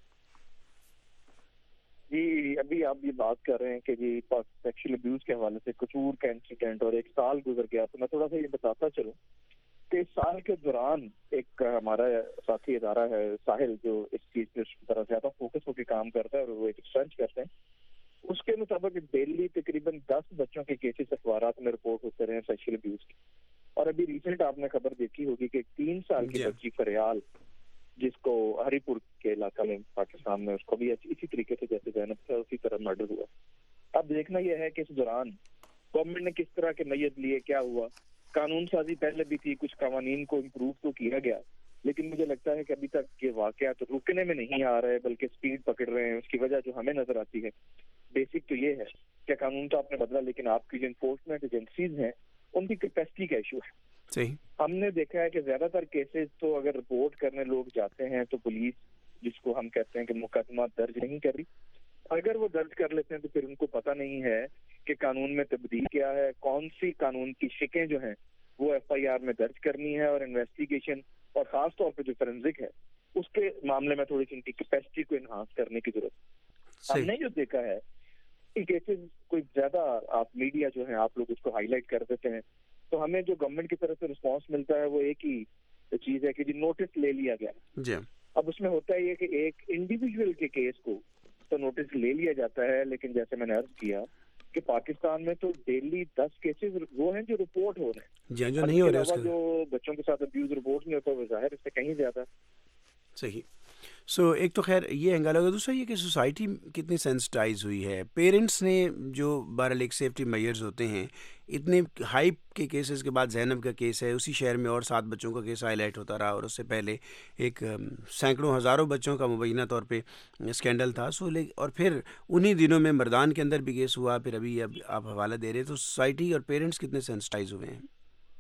जी, अभी आप ये बात कर रहे हैं कि जी सेक्सुअल अब्यूज के हवाले से कसूर का इंसिडेंट और एक साल गुजर गया, तो मैं थोड़ा सा ये बताता चलूं कि इस साल के दौरान एक हमारा साथी इदारा है साहिल, जो इस चीज पे तरह ज्यादा फोकस होकर काम करता है और वो एक रिसर्च करते हैं, उसके मुताबिक डेली तकरीबन 10 बच्चों के केसेस अखबारात में रिपोर्ट होते रहे सेक्सुअल अब्यूज की। और अभी रिसेंट आपने खबर देखी होगी कि 3 साल की बच्ची फरियाल, जिसको हरीपुर के इलाका में पाकिस्तान में, उसको भी इसी तरीके से जैसे ज़ैनब था उसी तरह मर्डर हुआ। अब देखना यह है कि इस दौरान गवर्नमेंट ने किस तरह के मैयत लिए, क्या हुआ। कानून साजी पहले भी थी, कुछ कानून को इम्प्रूव तो किया गया, लेकिन मुझे लगता है कि अभी तक ये वाकया तो रुकने में नहीं आ रहे, बल्कि स्पीड पकड़ रहे हैं। उसकी वजह जो हमें नजर आती है बेसिक तो ये है कि कानून तो आपने बदला, लेकिन आपकी जो इन्फोर्समेंट एजेंसीज हैं उनकी कैपेसिटी का इशू है। सही, हमने देखा है कि ज्यादातर केसेस तो अगर रिपोर्ट करने लोग जाते हैं तो पुलिस, जिसको हम कहते हैं कि मुकदमा दर्ज नहीं कर रही, अगर वो दर्ज कर लेते हैं तो फिर उनको पता नहीं है कि कानून में तब्दील क्या है, कौन सी कानून की शिकें जो हैं वो FIR में दर्ज करनी है, और इन्वेस्टिगेशन और खास तौर पर जो फोरेंसिक है उसके मामले में थोड़ी सी उनकी कैपेसिटी को इन्हांस करने की जरूरत। हमने जो देखा है कि केसेस कोई ज्यादा आप मीडिया जो है आप लोग उसको हाईलाइट कर देते हैं, तो हमें जो गवर्नमेंट की तरफ से रिस्पांस मिलता है वो एक ही चीज है कि जी नोटिस ले लिया गया। अब उसमें होता है ये कि एक इंडिविजुअल के केस को तो नोटिस ले लिया जाता है, लेकिन जैसे मैंने अर्ज किया कि पाकिस्तान में तो डेली 10 केसेस वो हैं जो रिपोर्ट हो रहे हैं, जो नहीं हो रहे, जो बच्चों के साथ अब्यूज रिपोर्ट नहीं होता वो जाहिर इससे कहीं ज्यादा। सही। एक तो खैर ये एंगल होगा, दूसरा ये कि सोसाइटी कितनी सेंसिटाइज हुई है। पेरेंट्स ने जो बहरहाल एक सेफ्टी मेजर्स होते हैं, इतने हाइप के केसेस के बाद ज़ैनब का केस है, उसी शहर में और 7 बच्चों का केस हाईलाइट होता रहा, और उससे पहले एक सैकड़ों हज़ारों बच्चों का मुबैना तौर पे स्कैंडल था। और फिर उन्हीं दिनों में मर्दान के अंदर भी केस हुआ, फिर अभी अब आप हवाला दे रहे हैं, तो सोसाइटी और पेरेंट्स कितने सेंसिटाइज हुए हैं।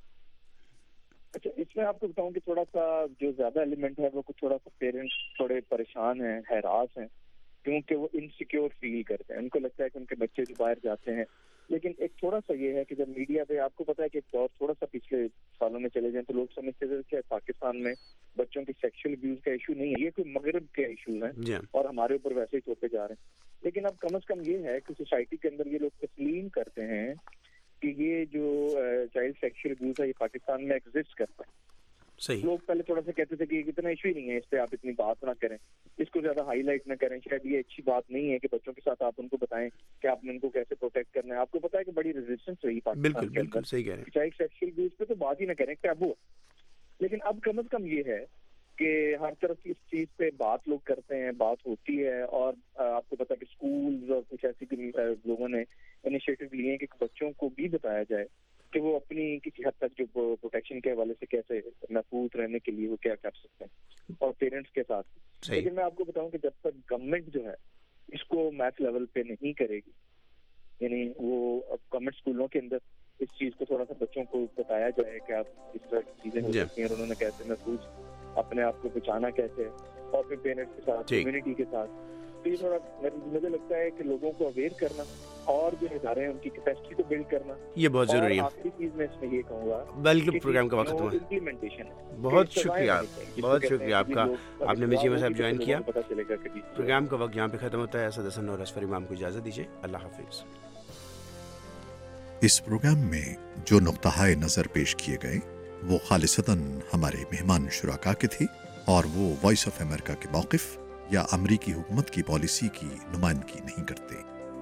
अच्छा, इसमें आपको बताऊं कि थोड़ा सा जो ज्यादा एलिमेंट है वो कुछ थोड़ा सा पेरेंट्स थोड़े परेशान हैं, हैरास हैं, क्योंकि वो इनसिक्योर फील करते हैं। उनको लगता है कि उनके बच्चे जो बाहर जाते हैं, लेकिन एक थोड़ा सा ये है कि जब मीडिया पे आपको पता है कि दौर थोड़ा सा पिछले सालों में चले जाएं तो लोग समझते थे कि पाकिस्तान में बच्चों की सेक्सुअल अब्यूज का इशू नहीं है, ये कोई मगरब के इशू है और हमारे ऊपर वैसे ही तोड़ते जा रहे हैं। लेकिन अब कम से कम ये है कि सोसाइटी के अंदर ये लोग तस्लीम करते हैं कि ये जो चाइल्ड सेक्सुअल अब्यूज है ये पाकिस्तान में एग्जिस्ट करता है। सही। लोग पहले थोड़ा सा कहते थे कि इतना इशू ही नहीं है, इस पे आप इतनी बात ना करें, इसको ज्यादा हाईलाइट ना करें, शायद ये अच्छी बात नहीं है कि बच्चों के साथ आप उनको बताएं कि आपने उनको कैसे प्रोटेक्ट करना है। आपको पता है कि बड़ी रेजिस्टेंस रही पाकिस्तान के अंदर सही कह रहे हैं, चाइल्ड सेक्सुअल अब्यूज पे तो बात ही ना करें, टैबू। लेकिन अब कम से कम ये है कि हर तरफ इस चीज पे बात लोग करते हैं, बात होती है, और आपको पता है कि स्कूल्स और कुछ ऐसी लोगों ने इनिशिएटिव लिए हैं कि बच्चों को भी बताया जाए कि वो अपनी किसी हद तक जो प्रोटेक्शन के हवाले से कैसे महफूज रहने के लिए वो क्या कर सकते हैं, और पेरेंट्स के साथ। लेकिन मैं आपको बताऊं कि जब तक गवर्नमेंट जो है इसको मैथ लेवल पे नहीं करेगी, यानी वो अब गवर्नमेंट स्कूलों के अंदर इस चीज को थोड़ा सा बच्चों को बताया जाए कि आप इस तरह की चीजें हो सकती हैं और उन्होंने कैसे महफूज अपने आप को बचाना कैसे है, और फिर पेरेंट्स के साथ, कम्युनिटी के साथ। तो ये थोड़ा मुझे लगता है कि लोगों को अवेयर करना और जो इदारे हैं उनकी कैपेसिटी को बिल्ड करना ये बहुत जरूरी है। आखिरी चीज मैं इसमें ये कहूँगा, बल्कि प्रोग्राम का वक्त हुआ, इम्प्लीमेंटेशन। बहुत शुक्रिया आपका, आपने मिजी साहब ज्वाइन किया। प्रोग्राम का वक्त यहाँ पे खत्म होता है। असद हसन और असफर इमाम को इजाजत दीजिए, अल्लाह हाफिज। اس پروگرام میں جو نقطۂ نظر پیش کیے گئے وہ خالصتاً ہمارے مہمان شرکا کے تھے اور وہ وائس آف امریکہ کے موقف یا امریکی حکومت کی پالیسی کی نمائندگی نہیں کرتے۔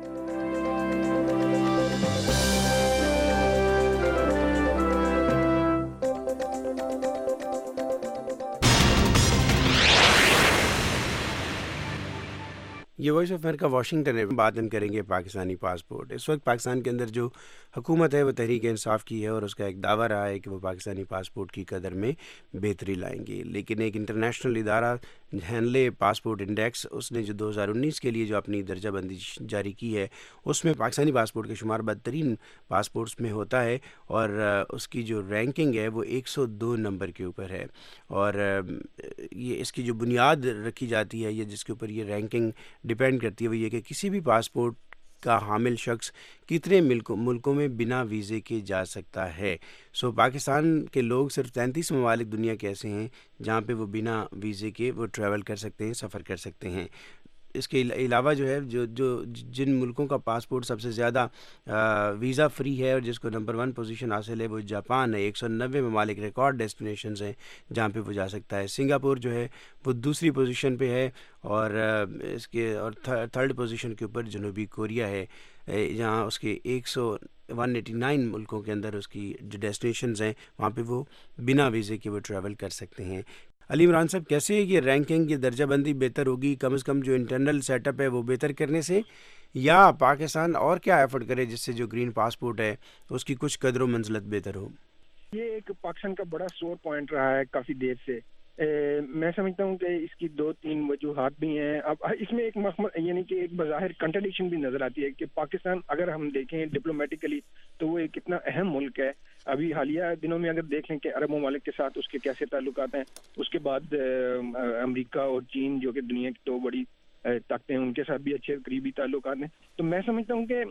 یہ وائس آف امریکہ واشنگٹن ہے۔ بات ہم کریں گے پاکستانی پاسپورٹ۔ اس وقت پاکستان کے اندر جو حکومت ہے وہ تحریک انصاف کی ہے اور اس کا ایک دعویٰ رہا ہے کہ وہ پاکستانی پاسپورٹ کی قدر میں بہتری لائیں گے، لیکن ایک انٹرنیشنل ادارہ ہینلے پاسپورٹ انڈیکس، اس نے جو 2019 کے لیے جو اپنی درجہ بندی جاری کی ہے اس میں پاکستانی پاسپورٹ کا شمار بدترین پاسپورٹس میں ہوتا ہے اور اس کی جو رینکنگ ہے وہ 102 نمبر کے اوپر ہے، اور یہ اس کی جو بنیاد رکھی جاتی ہے یا جس کے اوپر یہ رینکنگ ڈیپینڈ کرتی ہے وہ یہ کہ کسی بھی پاسپورٹ کا حامل شخص کتنے ملکوں میں بنا ویزے کے جا سکتا ہے۔ پاکستان کے لوگ صرف 33 ممالک دنیا کے ایسے ہیں جہاں پہ وہ بنا ویزے کے وہ ٹریول کر سکتے ہیں، سفر کر سکتے ہیں۔ اس کے علاوہ جو ہے جن ملکوں کا پاسپورٹ سب سے زیادہ ویزا فری ہے اور جس کو نمبر 1 پوزیشن حاصل ہے وہ جاپان ہے۔ 190 ممالک ریکارڈ ڈیسٹینیشنز ہیں جہاں پہ وہ جا سکتا ہے۔ سنگاپور جو ہے وہ دوسری پوزیشن پہ ہے اور اس کے اور تھرڈ پوزیشن کے اوپر جنوبی کوریا ہے جہاں اس کے 189 ملکوں کے اندر اس کی جو ڈیسٹینیشنز ہیں وہاں پہ وہ بنا ویزے کے وہ ٹریول کر سکتے ہیں۔ علی عمران صاحب، کیسے یہ رینکنگ یہ درجہ بندی بہتر ہوگی کم از کم جو انٹرنل سیٹ اپ ہے وہ بہتر کرنے سے، یا پاکستان اور کیا ایفرٹ کرے جس سے جو گرین پاسپورٹ ہے اس کی کچھ قدر و منزلت بہتر ہو؟ یہ ایک پاکستان کا بڑا سور پوائنٹ رہا ہے کافی دیر سے۔ میں سمجھتا ہوں کہ اس کی 2-3 وجوہات بھی ہیں۔ اب اس میں ایک یعنی کہ ایک بظاہر کنٹرڈکشن بھی نظر آتی ہے کہ پاکستان اگر ہم دیکھیں ڈپلومیٹیکلی تو وہ ایک کتنا اہم ملک ہے۔ ابھی حالیہ دنوں میں اگر دیکھ لیں کہ عرب ممالک کے ساتھ اس کے کیسے تعلقات ہیں، اس کے بعد امریکہ اور چین جو کہ دنیا کی 2 بڑی طاقتیں ہیں ان کے ساتھ بھی اچھے قریبی تعلقات ہیں۔ تو میں سمجھتا ہوں کہ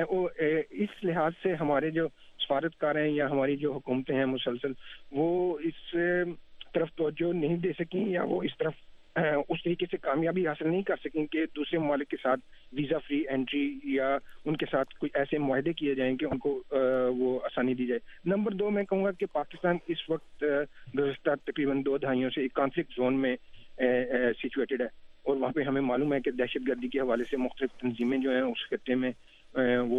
اس لحاظ سے ہمارے جو سفارتکار ہیں یا ہماری جو حکومتیں ہیں مسلسل وہ اس طرف توجہ نہیں دے سکیں یا وہ اس طرف اس طریقے سے کامیابی حاصل نہیں کر سکیں کہ دوسرے ممالک کے ساتھ ویزا فری انٹری یا ان کے ساتھ کوئی ایسے معاہدے کیے جائیں کہ ان کو وہ آسانی دی جائے۔ نمبر 2 میں کہوں گا کہ پاکستان اس وقت گزشتہ تقریباً 2 دہائیوں سے ایک کانفلکٹ زون میں سچویٹڈ ہے اور وہاں پہ ہمیں معلوم ہے کہ دہشت گردی کے حوالے سے مختلف تنظیمیں جو ہیں اس خطے میں وہ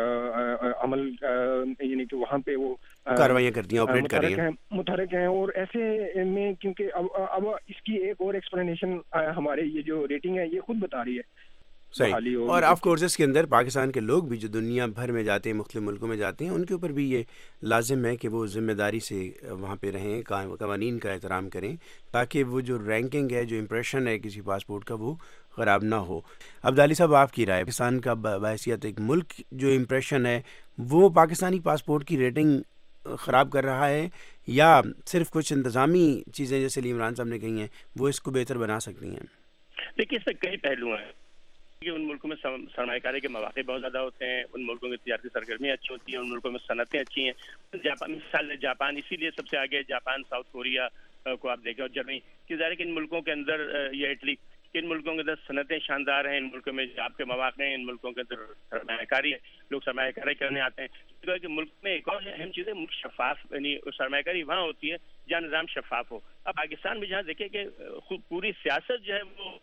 عمل یعنی کہ وہاں پہ وہ کاروائیاں کرتی ہیں، آپریٹ کر رہی ہیں، متحرک ہیں۔ اور ایسے میں کیونکہ اب اس کی ایک اور ایکسپلینیشن ہمارے یہ جو ریٹنگ ہے یہ خود بتا رہی ہے۔ صحیح، اور آف کورس اس کے اندر پاکستان کے لوگ بھی جو دنیا بھر میں جاتے ہیں، مختلف ملکوں میں جاتے ہیں، ان کے اوپر بھی یہ لازم ہے کہ وہ ذمہ داری سے وہاں پہ رہیں، قوانین کا احترام کریں تاکہ وہ جو رینکنگ ہے، جو امپریشن ہے کسی پاسپورٹ کا وہ خراب نہ ہو۔ عبدالی صاحب، آپ کی رائے، پاکستان کا بحیثیت ایک ملک جو امپریشن ہے وہ پاکستانی پاسپورٹ کی ریٹنگ خراب کر رہا ہے یا صرف کچھ انتظامی چیزیں جیسے علی عمران صاحب نے کہی ہیں وہ اس کو بہتر بنا سکتی ہیں؟ دیکھیے، اس میں کئی پہلو ہیں کہ ان ملکوں میں سرمایہ کاری کے مواقع بہت زیادہ ہوتے ہیں، ان ملکوں میں تجارتی سرگرمیاں اچھی ہوتی ہیں، ان ملکوں میں صنعتیں اچھی ہیں۔ مثال جاپان اسی لیے سب سے آگے، جاپان، ساؤتھ کوریا کو آپ دیکھیں اور جرمنی کی ظاہر ہے کہ ان ملکوں کے اندر یا اٹلی، ان ملکوں کے اندر صنعتیں شاندار ہیں، ان ملکوں میں جاب کے مواقع ہیں، ان ملکوں کے اندر سرمایہ کاری ہے، لوگ سرمایہ کاری کرنے آتے ہیں۔ کہ ملک میں ایک اور اہم چیز ہے ملک شفاف، یعنی سرمایہ کاری وہاں ہوتی ہے جہاں نظام شفاف ہو۔ اب پاکستان میں جہاں دیکھیں کہ پوری سیاست جو ہے وہ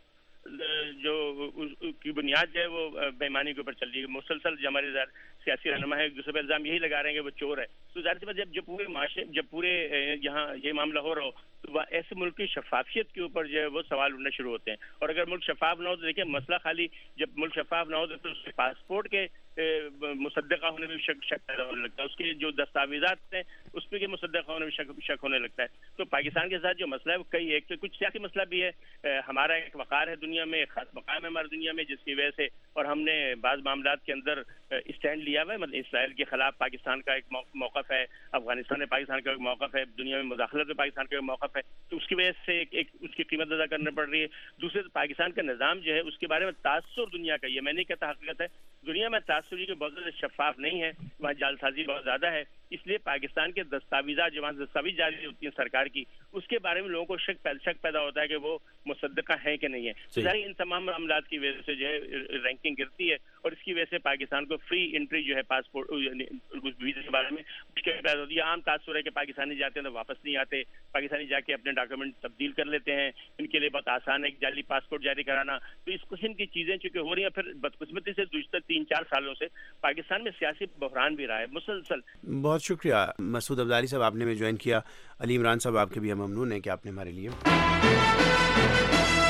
جو کی بنیاد جو ہے وہ بے ایمانی کے اوپر چل رہی ہے، مسلسل جو ہمارے سیاسی رہنما ہے دوسرے پہ الزام یہی لگا رہے ہیں کہ وہ چور ہے۔ تو ظاہر سی بات جب پورے معاشرے جب پورے یہاں یہ معاملہ ہو رہا ہو تو ایسے ملک کی شفافیت کے اوپر جو ہے وہ سوال اٹھنا شروع ہوتے ہیں، اور اگر ملک شفاف نہ ہو تو دیکھیں مسئلہ خالی جب ملک شفاف نہ ہو تو اس کے پاسپورٹ کے مصدقہ ہونے میں شک پیدا ہونے لگتا ہے، اس کے جو دستاویزات ہیں اس پہ مصدقہ ہونے میں شک ہونے لگتا ہے۔ تو پاکستان کے ساتھ جو مسئلہ ہے وہ کئی ایک تو کچھ سیاسی مسئلہ بھی ہے، ہمارا ایک وقار ہے دنیا میں، ایک خاص مقام ہے ہماری دنیا میں جس کی وجہ سے، اور ہم نے بعض معاملات کے اندر اسٹینڈ لیا ہوا ہے، مطلب اسرائیل کے خلاف پاکستان کا ایک موقف ہے، افغانستان میں پاکستان کا ایک موقف ہے، دنیا میں مداخلت میں پاکستان کا ایک موقف ہے، تو اس کی وجہ سے ایک اس کی قیمت ادا کرنا پڑ رہی ہے۔ دوسرے پاکستان کا نظام جو ہے اس کے بارے میں تاثر دنیا کا، یہ میں نہیں کہتا حقیقت ہے، دنیا میں تاثر یہ بہت زیادہ شفاف نہیں ہے، وہاں جعل سازی بہت زیادہ ہے، اس لیے پاکستان کے دستاویزات جو وہاں دستاویز جاری ہوتی ہیں سرکار کی، اس کے بارے میں لوگوں کو شک پیدا ہوتا ہے کہ وہ مصدقہ ہیں کہ نہیں ہے۔ ظاہر ان تمام معاملات کی وجہ سے جو ہے رینکنگ گرتی ہے، اور اس کی وجہ سے پاکستان کو فری انٹری جو ہے پاسپورٹ ویزے کے بارے میں مشکل پیدا ہوتی ہے. عام تاثر ہے کہ پاکستانی جاتے ہیں تو واپس نہیں آتے, پاکستانی جا کے اپنے ڈاکومنٹ تبدیل کر لیتے ہیں, ان کے لیے بہت آسان ہے جعلی پاسپورٹ جاری کرانا. تو اس قسم کی چیزیں چونکہ ہو رہی ہیں, پھر بدقسمتی سے گزشتہ 3-4 سالوں سے پاکستان میں سیاسی بحران بھی رہا ہے مسلسل. بہت شکریہ مسعود عبدالی صاحب, آپ نے بھی جوائن کیا. علی عمران صاحب آپ کے بھی ہم ممنون ہیں کہ آپ نے ہمارے لیے